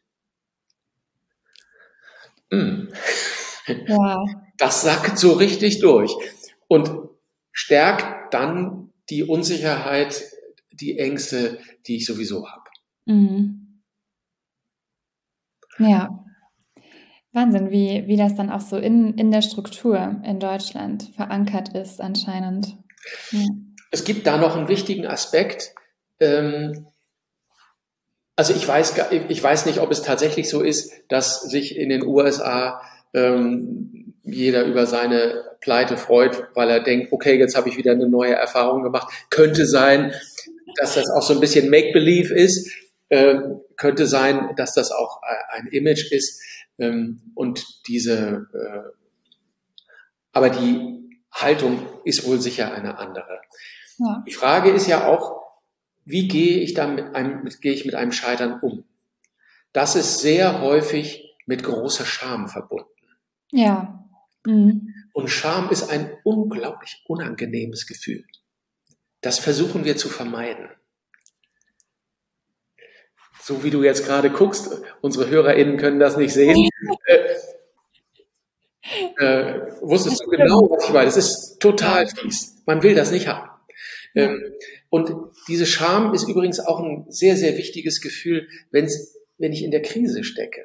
Hm. Ja. Das sackt so richtig durch und stärkt dann die Unsicherheit, die Ängste, die ich sowieso habe. Mhm. Ja. Wahnsinn, wie, wie das dann auch so in, in der Struktur in Deutschland verankert ist anscheinend. Ja. Es gibt da noch einen wichtigen Aspekt. Ähm, also ich weiß, ich weiß nicht, ob es tatsächlich so ist, dass sich in den U S A ähm, jeder über seine Pleite freut, weil er denkt, okay, jetzt habe ich wieder eine neue Erfahrung gemacht. Könnte sein, dass das auch so ein bisschen Make-Believe ist. Ähm, könnte sein, dass das auch ein Image ist. Und diese, äh, aber die Haltung ist wohl sicher eine andere. Ja. Die Frage ist ja auch, wie gehe ich dann mit einem, gehe ich mit einem Scheitern um? Das ist sehr häufig mit großer Scham verbunden. Ja. Mhm. Und Scham ist ein unglaublich unangenehmes Gefühl. Das versuchen wir zu vermeiden. So wie du jetzt gerade guckst, unsere HörerInnen können das nicht sehen. äh, äh, wusstest du genau, was ich meine? Das ist total fies. Man will das nicht haben. Ja. Ähm, und diese Scham ist übrigens auch ein sehr, sehr wichtiges Gefühl, wenn's, wenn ich in der Krise stecke.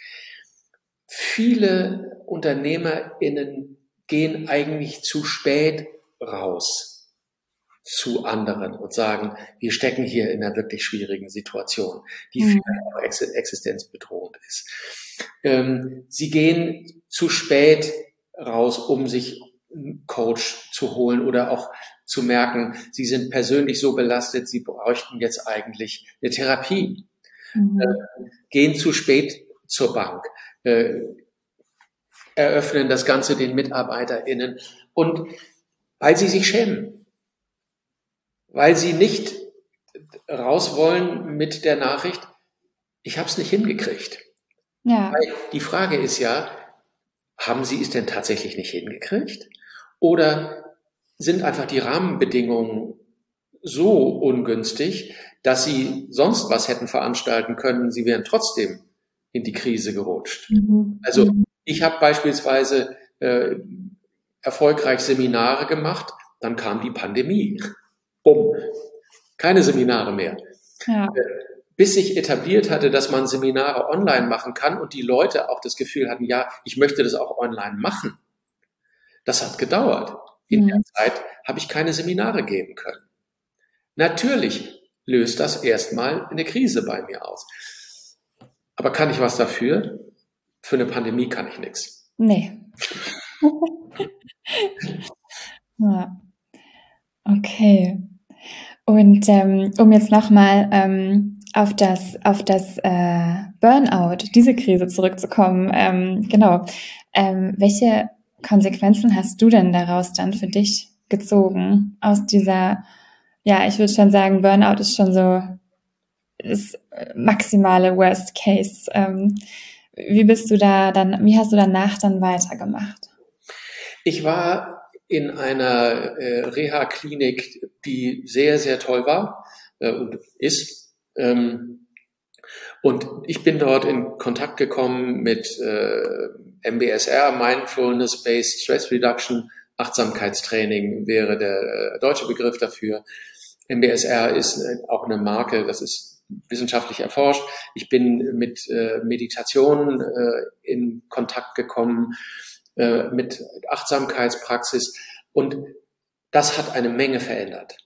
Viele UnternehmerInnen gehen eigentlich zu spät raus zu anderen und sagen, wir stecken hier in einer wirklich schwierigen Situation, die mhm. vielleicht auch ex- existenzbedrohend ist. Ähm, sie gehen zu spät raus, um sich einen Coach zu holen oder auch zu merken, sie sind persönlich so belastet, sie bräuchten jetzt eigentlich eine Therapie. Mhm. Äh, gehen zu spät zur Bank, äh, eröffnen das Ganze den MitarbeiterInnen und weil sie sich schämen, weil sie nicht raus wollen mit der Nachricht, ich habe es nicht hingekriegt. Ja. Weil die Frage ist ja, haben sie es denn tatsächlich nicht hingekriegt? Oder sind einfach die Rahmenbedingungen so ungünstig, dass sie sonst was hätten veranstalten können, sie wären trotzdem in die Krise gerutscht. Mhm. Also ich habe beispielsweise äh, erfolgreich Seminare gemacht, dann kam die Pandemie. Bumm, keine Seminare mehr. Ja. Bis sich etabliert hatte, dass man Seminare online machen kann und die Leute auch das Gefühl hatten, ja, ich möchte das auch online machen. Das hat gedauert. In mhm. der Zeit habe ich keine Seminare geben können. Natürlich löst das erstmal eine Krise bei mir aus. Aber kann ich was dafür? Für eine Pandemie kann ich nichts. Nee. Ja. Okay. Und ähm, um jetzt nochmal ähm, auf das, auf das äh, Burnout, diese Krise zurückzukommen, ähm, genau. Ähm, welche Konsequenzen hast du denn daraus dann für dich gezogen aus dieser, ja, ich würde schon sagen, Burnout ist schon so das maximale Worst Case. Ähm, wie bist du da dann, wie hast du danach dann weitergemacht? Ich war in einer äh, Reha-Klinik, die sehr, sehr toll war äh, und ist. Ähm, und ich bin dort in Kontakt gekommen mit äh, M B S R, Mindfulness-Based Stress Reduction, Achtsamkeitstraining wäre der äh, deutsche Begriff dafür. M B S R ist äh, auch eine Marke, das ist wissenschaftlich erforscht. Ich bin mit äh, Meditation äh, in Kontakt gekommen, äh, mit Achtsamkeitspraxis und das hat eine Menge verändert.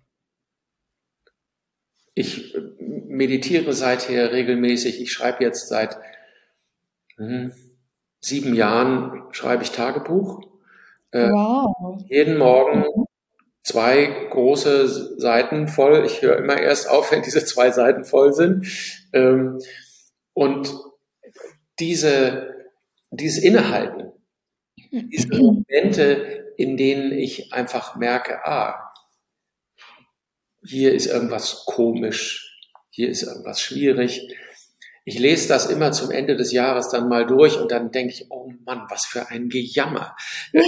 Ich meditiere seither regelmäßig. Ich schreibe jetzt seit hm, sieben Jahren schreibe ich Tagebuch. Äh, wow. Jeden Morgen zwei große Seiten voll. Ich höre immer erst auf, wenn diese zwei Seiten voll sind. Ähm, und diese, dieses Innehalten, diese Momente, in denen ich einfach merke, ah, hier ist irgendwas komisch, hier ist irgendwas schwierig. Ich lese das immer zum Ende des Jahres dann mal durch und dann denke ich, oh Mann, was für ein Gejammer.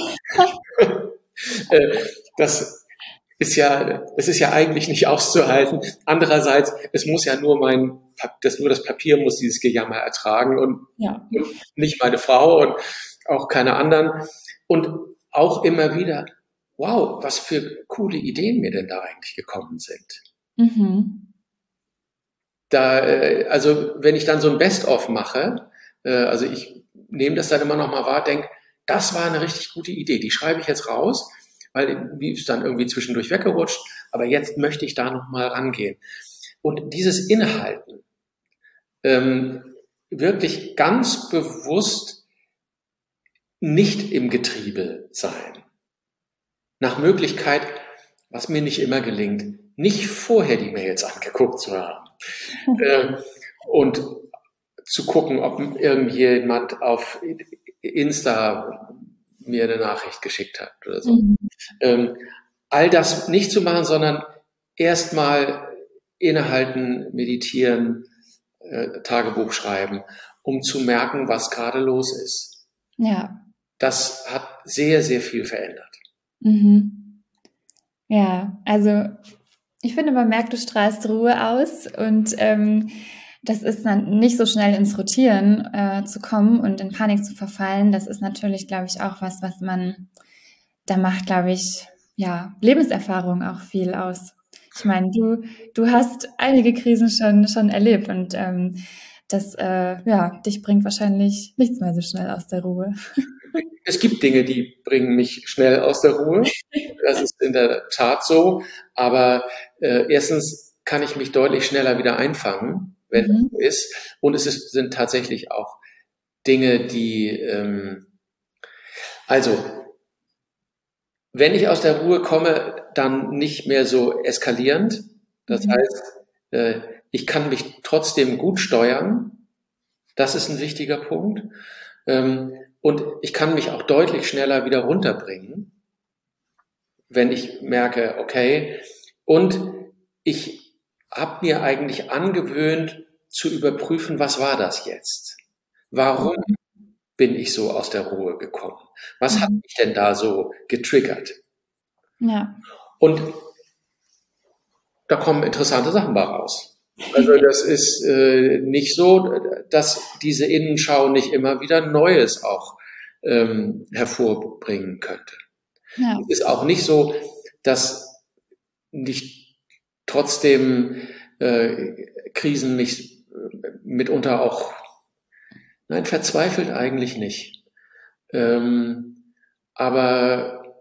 Das ist ja, es ist ja eigentlich nicht auszuhalten. Andererseits, es muss ja nur mein, das, nur das Papier muss dieses Gejammer ertragen und, ja. und nicht meine Frau und auch keine anderen. Und auch immer wieder, wow, was für coole Ideen mir denn da eigentlich gekommen sind. Mhm. Da, also wenn ich dann so ein Best-of mache, also ich nehme das dann immer noch mal wahr, denke, das war eine richtig gute Idee, die schreibe ich jetzt raus, weil die ist dann irgendwie zwischendurch weggerutscht, aber jetzt möchte ich da noch mal rangehen. Und dieses Innehalten, ähm, wirklich ganz bewusst nicht im Getriebe sein. Nach Möglichkeit, was mir nicht immer gelingt, nicht vorher die Mails angeguckt zu haben. äh, und zu gucken, ob irgendjemand auf Insta mir eine Nachricht geschickt hat oder so. Mhm. Ähm, all das nicht zu machen, sondern erstmal innehalten, meditieren, äh, Tagebuch schreiben, um zu merken, was gerade los ist. Ja. Das hat sehr, sehr viel verändert. Mhm. Ja, also ich finde, man merkt, du strahlst Ruhe aus und ähm, das ist dann nicht so schnell ins Rotieren äh, zu kommen und in Panik zu verfallen. Das ist natürlich, glaube ich, auch was, was man da macht, glaube ich, ja, Lebenserfahrung auch viel aus. Ich meine, du, du hast einige Krisen schon, schon erlebt und ähm, das, äh, ja, dich bringt wahrscheinlich nichts mehr so schnell aus der Ruhe. Es gibt Dinge, die bringen mich schnell aus der Ruhe. Das ist in der Tat so. Aber äh, erstens kann ich mich deutlich schneller wieder einfangen, wenn mhm. das so ist. Und es ist, sind tatsächlich auch Dinge, die, ähm, also, wenn ich aus der Ruhe komme, dann nicht mehr so eskalierend. Das mhm. heißt, äh, ich kann mich trotzdem gut steuern. Das ist ein wichtiger Punkt. Ähm, und ich kann mich auch deutlich schneller wieder runterbringen, wenn ich merke, okay. Und ich habe mir eigentlich angewöhnt, zu überprüfen, was war das jetzt? Warum bin ich so aus der Ruhe gekommen? Was mhm. hat mich denn da so getriggert? Ja. Und da kommen interessante Sachen bei raus. Also das ist äh, nicht so, dass diese Innenschau nicht immer wieder Neues auch ähm, hervorbringen könnte. Ja. Es ist auch nicht so, dass nicht trotzdem äh, Krisen mich mitunter auch, nein, verzweifelt eigentlich nicht. Ähm, aber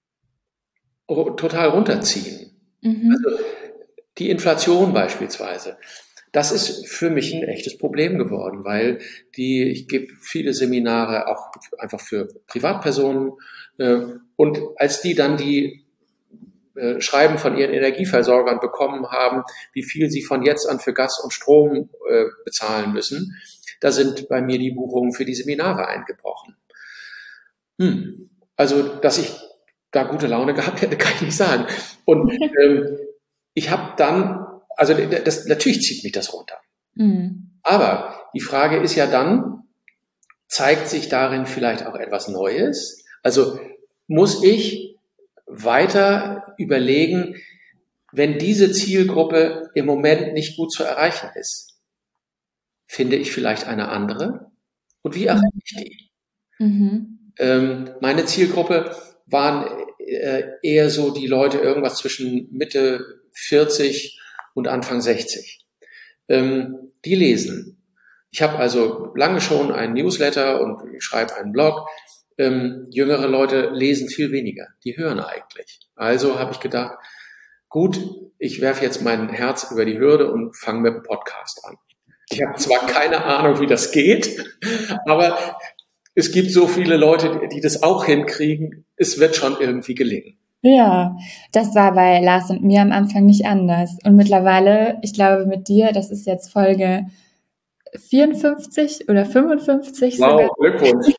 total runterziehen. Mhm. Also die Inflation beispielsweise, das ist für mich ein echtes Problem geworden, weil die, ich gebe viele Seminare auch einfach für Privatpersonen äh, und als die dann die äh, Schreiben von ihren Energieversorgern bekommen haben, wie viel sie von jetzt an für Gas und Strom äh, bezahlen müssen, da sind bei mir die Buchungen für die Seminare eingebrochen. Hm. Also, dass ich da gute Laune gehabt hätte, kann ich nicht sagen. Und ähm, ich habe dann, also das, natürlich zieht mich das runter. Mhm. Aber die Frage ist ja dann, zeigt sich darin vielleicht auch etwas Neues? Also muss ich weiter überlegen, wenn diese Zielgruppe im Moment nicht gut zu erreichen ist, finde ich vielleicht eine andere? Und wie erreiche ich die? Mhm. Ähm, meine Zielgruppe waren äh, eher so die Leute irgendwas zwischen Mitte vierzig und Anfang sechzig. Ähm, die lesen. Ich habe also lange schon einen Newsletter und ich schreibe einen Blog. Ähm, jüngere Leute lesen viel weniger. Die hören eigentlich. Also habe ich gedacht, gut, ich werfe jetzt mein Herz über die Hürde und fange mit dem Podcast an. Ich habe zwar keine Ahnung, wie das geht, aber es gibt so viele Leute, die das auch hinkriegen. Es wird schon irgendwie gelingen. Ja, das war bei Lars und mir am Anfang nicht anders. Und mittlerweile, ich glaube mit dir, das ist jetzt Folge vierundfünfzig oder fünfundfünfzig. Wow, sogar. Glückwunsch.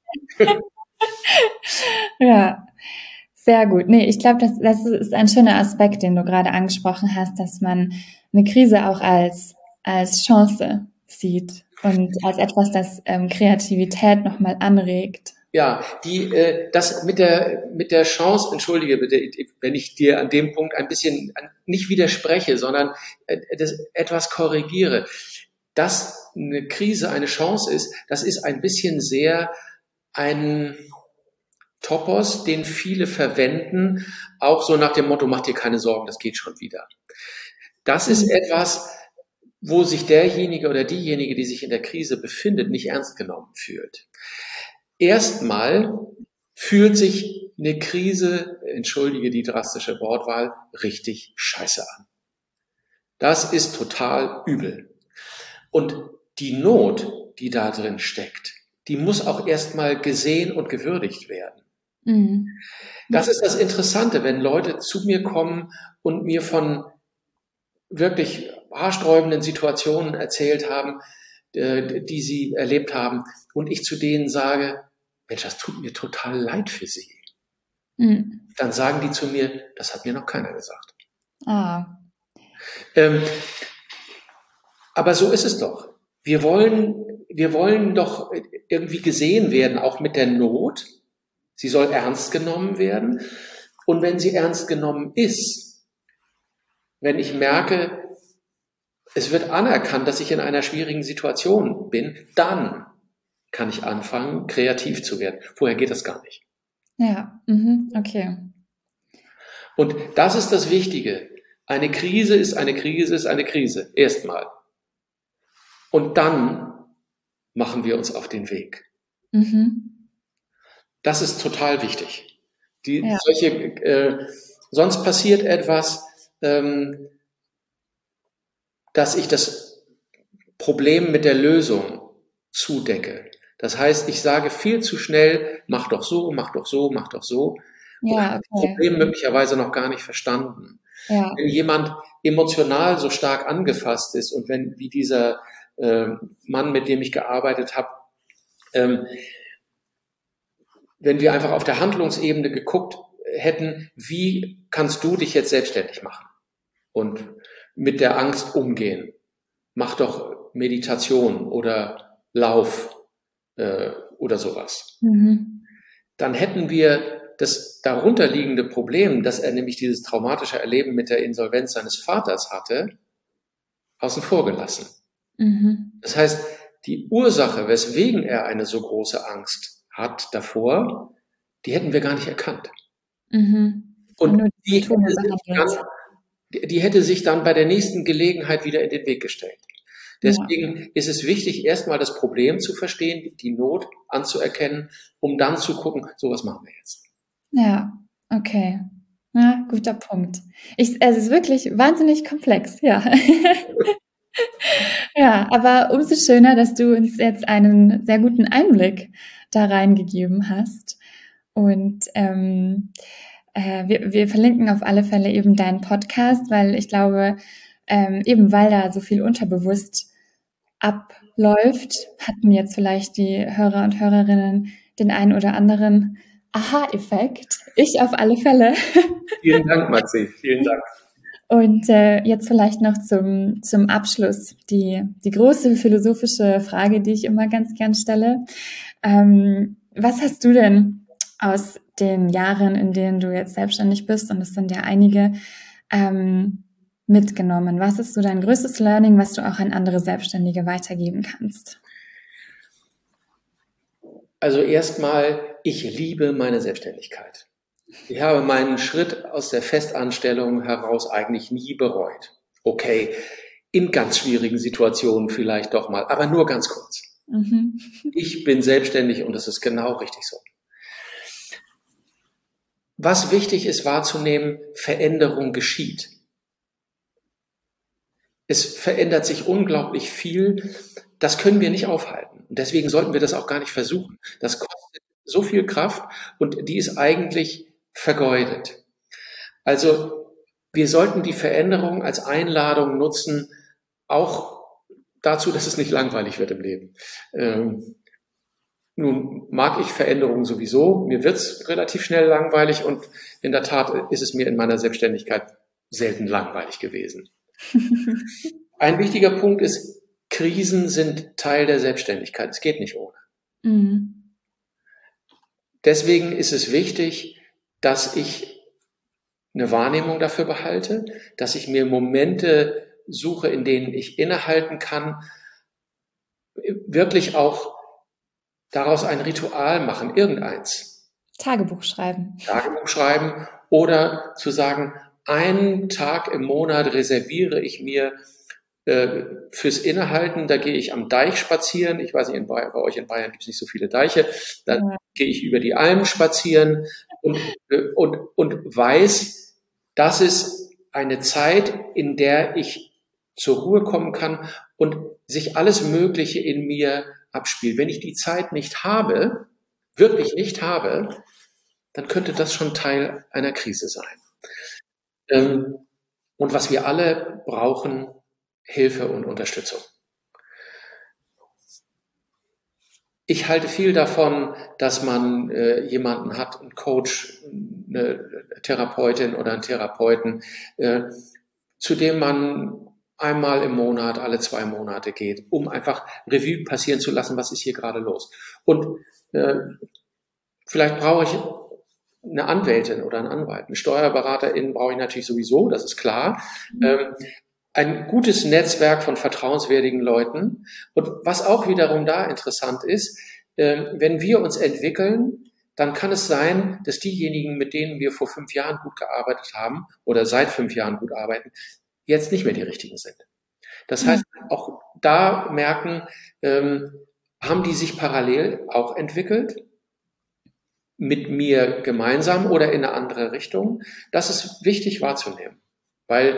Ja, sehr gut. Nee, ich glaube, das, das ist ein schöner Aspekt, den du gerade angesprochen hast, dass man eine Krise auch als, als Chance sieht und als etwas, das ähm, Kreativität nochmal anregt. Ja, die, äh, das mit der, mit der Chance, entschuldige bitte, wenn ich dir an dem Punkt ein bisschen nicht widerspreche, sondern äh, das etwas korrigiere. Dass eine Krise eine Chance ist, das ist ein bisschen sehr ein Topos, den viele verwenden, auch so nach dem Motto, mach dir keine Sorgen, das geht schon wieder. Das ist etwas, wo sich derjenige oder diejenige, die sich in der Krise befindet, nicht ernst genommen fühlt. Erstmal fühlt sich eine Krise, entschuldige die drastische Wortwahl, richtig scheiße an. Das ist total übel. Und die Not, die da drin steckt, die muss auch erstmal gesehen und gewürdigt werden. Mhm. Das ist das Interessante, wenn Leute zu mir kommen und mir von wirklich haarsträubenden Situationen erzählt haben, die sie erlebt haben, und ich zu denen sage, Mensch, das tut mir total leid für sie. Mhm. Dann sagen die zu mir, das hat mir noch keiner gesagt. Ah. Ähm, aber so ist es doch. Wir wollen, wir wollen doch irgendwie gesehen werden, auch mit der Not. Sie soll ernst genommen werden. Und wenn sie ernst genommen ist, wenn ich merke, es wird anerkannt, dass ich in einer schwierigen Situation bin, dann kann ich anfangen, kreativ zu werden. Vorher geht das gar nicht. Ja, mhm, okay. Und das ist das Wichtige. Eine Krise ist eine Krise ist eine Krise. Erstmal. Und dann machen wir uns auf den Weg. Mhm. Das ist total wichtig. Die, ja. solche, äh, sonst passiert etwas, ähm, dass ich das Problem mit der Lösung zudecke. Das heißt, ich sage viel zu schnell, mach doch so, mach doch so, mach doch so. Ja, okay. Das Problem möglicherweise noch gar nicht verstanden. Ja. Wenn jemand emotional so stark angefasst ist und wenn, wie dieser äh, Mann, mit dem ich gearbeitet habe, ähm, wenn wir einfach auf der Handlungsebene geguckt hätten, wie kannst du dich jetzt selbstständig machen und mit der Angst umgehen? Mach doch Meditation oder Lauf äh, oder sowas. Mhm. Dann hätten wir das darunterliegende Problem, dass er nämlich dieses traumatische Erleben mit der Insolvenz seines Vaters hatte, außen vor gelassen. Mhm. Das heißt, die Ursache, weswegen er eine so große Angst hat davor, die hätten wir gar nicht erkannt. Mhm. Und, Und die, hätte dann, die hätte sich dann bei der nächsten Gelegenheit wieder in den Weg gestellt. Deswegen ja. ist es wichtig, erstmal das Problem zu verstehen, die Not anzuerkennen, um dann zu gucken, so was machen wir jetzt. Ja, okay. Ja, guter Punkt. Ich, es ist wirklich wahnsinnig komplex, ja. Ja, aber umso schöner, dass du uns jetzt einen sehr guten Einblick da reingegeben hast. Und ähm, äh, wir, wir verlinken auf alle Fälle eben deinen Podcast, weil ich glaube, ähm, eben weil da so viel unterbewusst abläuft, hatten jetzt vielleicht die Hörer und Hörerinnen den einen oder anderen Aha-Effekt. Ich auf alle Fälle. Vielen Dank, Maxi. Vielen Dank. Und äh, jetzt vielleicht noch zum zum Abschluss die die große philosophische Frage, die ich immer ganz gern stelle. Ähm, was hast du denn aus den Jahren, in denen du jetzt selbstständig bist, und es sind ja einige, ähm, mitgenommen? Was ist so dein größtes Learning, was du auch an andere Selbstständige weitergeben kannst? Also erstmal, ich liebe meine Selbstständigkeit. Ich habe meinen Schritt aus der Festanstellung heraus eigentlich nie bereut. Okay, in ganz schwierigen Situationen vielleicht doch mal, aber nur ganz kurz. Mhm. Ich bin selbstständig und das ist genau richtig so. Was wichtig ist wahrzunehmen, Veränderung geschieht. Es verändert sich unglaublich viel. Das können wir nicht aufhalten. Und deswegen sollten wir das auch gar nicht versuchen. Das kostet so viel Kraft und die ist eigentlich vergeudet. Also wir sollten die Veränderung als Einladung nutzen, auch dazu, dass es nicht langweilig wird im Leben. Ähm, nun mag ich Veränderungen sowieso. Mir wird's relativ schnell langweilig und in der Tat ist es mir in meiner Selbstständigkeit selten langweilig gewesen. Ein wichtiger Punkt ist, Krisen sind Teil der Selbstständigkeit. Es geht nicht ohne. Mhm. Deswegen ist es wichtig, dass ich eine Wahrnehmung dafür behalte, dass ich mir Momente suche, in denen ich innehalten kann, wirklich auch daraus ein Ritual machen, irgendeins. Tagebuch schreiben. Tagebuch schreiben oder zu sagen, einen Tag im Monat reserviere ich mir äh, fürs Innehalten. Da gehe ich am Deich spazieren. Ich weiß nicht, in Bayern, bei euch in Bayern gibt es nicht so viele Deiche. Dann ja. gehe ich über die Alm spazieren und, und, und weiß, das ist eine Zeit, in der ich zur Ruhe kommen kann und sich alles Mögliche in mir abspielt. Wenn ich die Zeit nicht habe, wirklich nicht habe, dann könnte das schon Teil einer Krise sein. Ähm, und was wir alle brauchen, Hilfe und Unterstützung. Ich halte viel davon, dass man äh, jemanden hat, einen Coach, eine Therapeutin oder einen Therapeuten, äh, zu dem man einmal im Monat, alle zwei Monate geht, um einfach Revue passieren zu lassen, was ist hier gerade los. Und äh, vielleicht brauche ich eine Anwältin oder einen Anwalt, eine Steuerberaterin brauche ich natürlich sowieso, das ist klar. Mhm. Ähm, ein gutes Netzwerk von vertrauenswürdigen Leuten. Und was auch wiederum da interessant ist, äh, wenn wir uns entwickeln, dann kann es sein, dass diejenigen, mit denen wir vor fünf Jahren gut gearbeitet haben oder seit fünf Jahren gut arbeiten, jetzt nicht mehr die richtigen sind. Das heißt, auch da merken, ähm, haben die sich parallel auch entwickelt, mit mir gemeinsam oder in eine andere Richtung. Das ist wichtig wahrzunehmen, weil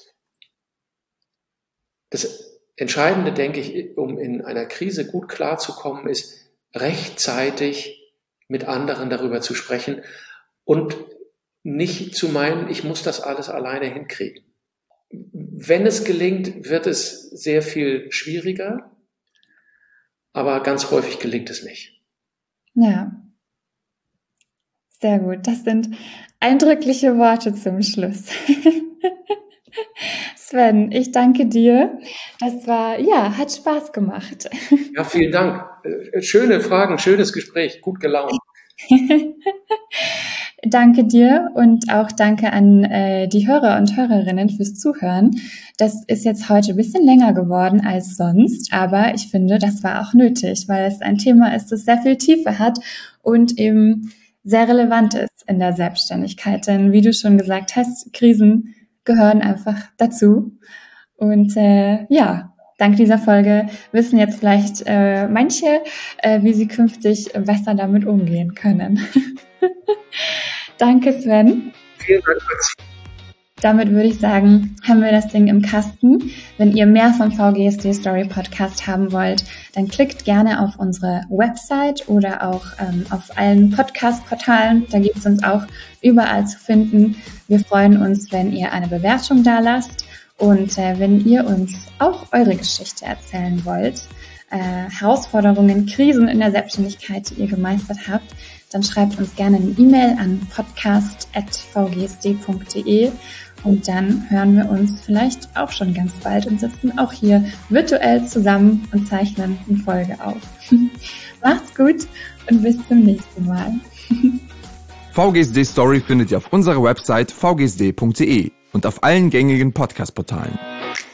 das Entscheidende, denke ich, um in einer Krise gut klarzukommen, ist rechtzeitig mit anderen darüber zu sprechen und nicht zu meinen, ich muss das alles alleine hinkriegen. Wenn es gelingt, wird es sehr viel schwieriger, aber ganz häufig gelingt es nicht. Ja, sehr gut. Das sind eindrückliche Worte zum Schluss. Sven, ich danke dir. Das war, ja, hat Spaß gemacht. Ja, vielen Dank. Schöne Fragen, schönes Gespräch, gut gelaunt. Danke dir und auch danke an äh, die Hörer und Hörerinnen fürs Zuhören. Das ist jetzt heute ein bisschen länger geworden als sonst, aber ich finde, das war auch nötig, weil es ein Thema ist, das sehr viel Tiefe hat und eben sehr relevant ist in der Selbstständigkeit. Denn wie du schon gesagt hast, Krisen gehören einfach dazu. Und äh, ja, dank dieser Folge wissen jetzt vielleicht äh, manche, äh, wie sie künftig besser damit umgehen können. Danke, Sven. Vielen Dank, Maxi. Damit würde ich sagen, haben wir das Ding im Kasten. Wenn ihr mehr vom V G S D Story Podcast haben wollt, dann klickt gerne auf unsere Website oder auch ähm, auf allen Podcast-Portalen. Da gibt es uns auch überall zu finden. Wir freuen uns, wenn ihr eine Bewertung da lasst und äh, wenn ihr uns auch eure Geschichte erzählen wollt, äh, Herausforderungen, Krisen in der Selbstständigkeit, die ihr gemeistert habt, dann schreibt uns gerne eine E-Mail an podcast at v g s d punkt d e und dann hören wir uns vielleicht auch schon ganz bald und sitzen auch hier virtuell zusammen und zeichnen eine Folge auf. Macht's gut und bis zum nächsten Mal. V G S D Story findet ihr auf unserer Website v g s d punkt d e und auf allen gängigen Podcast-Portalen.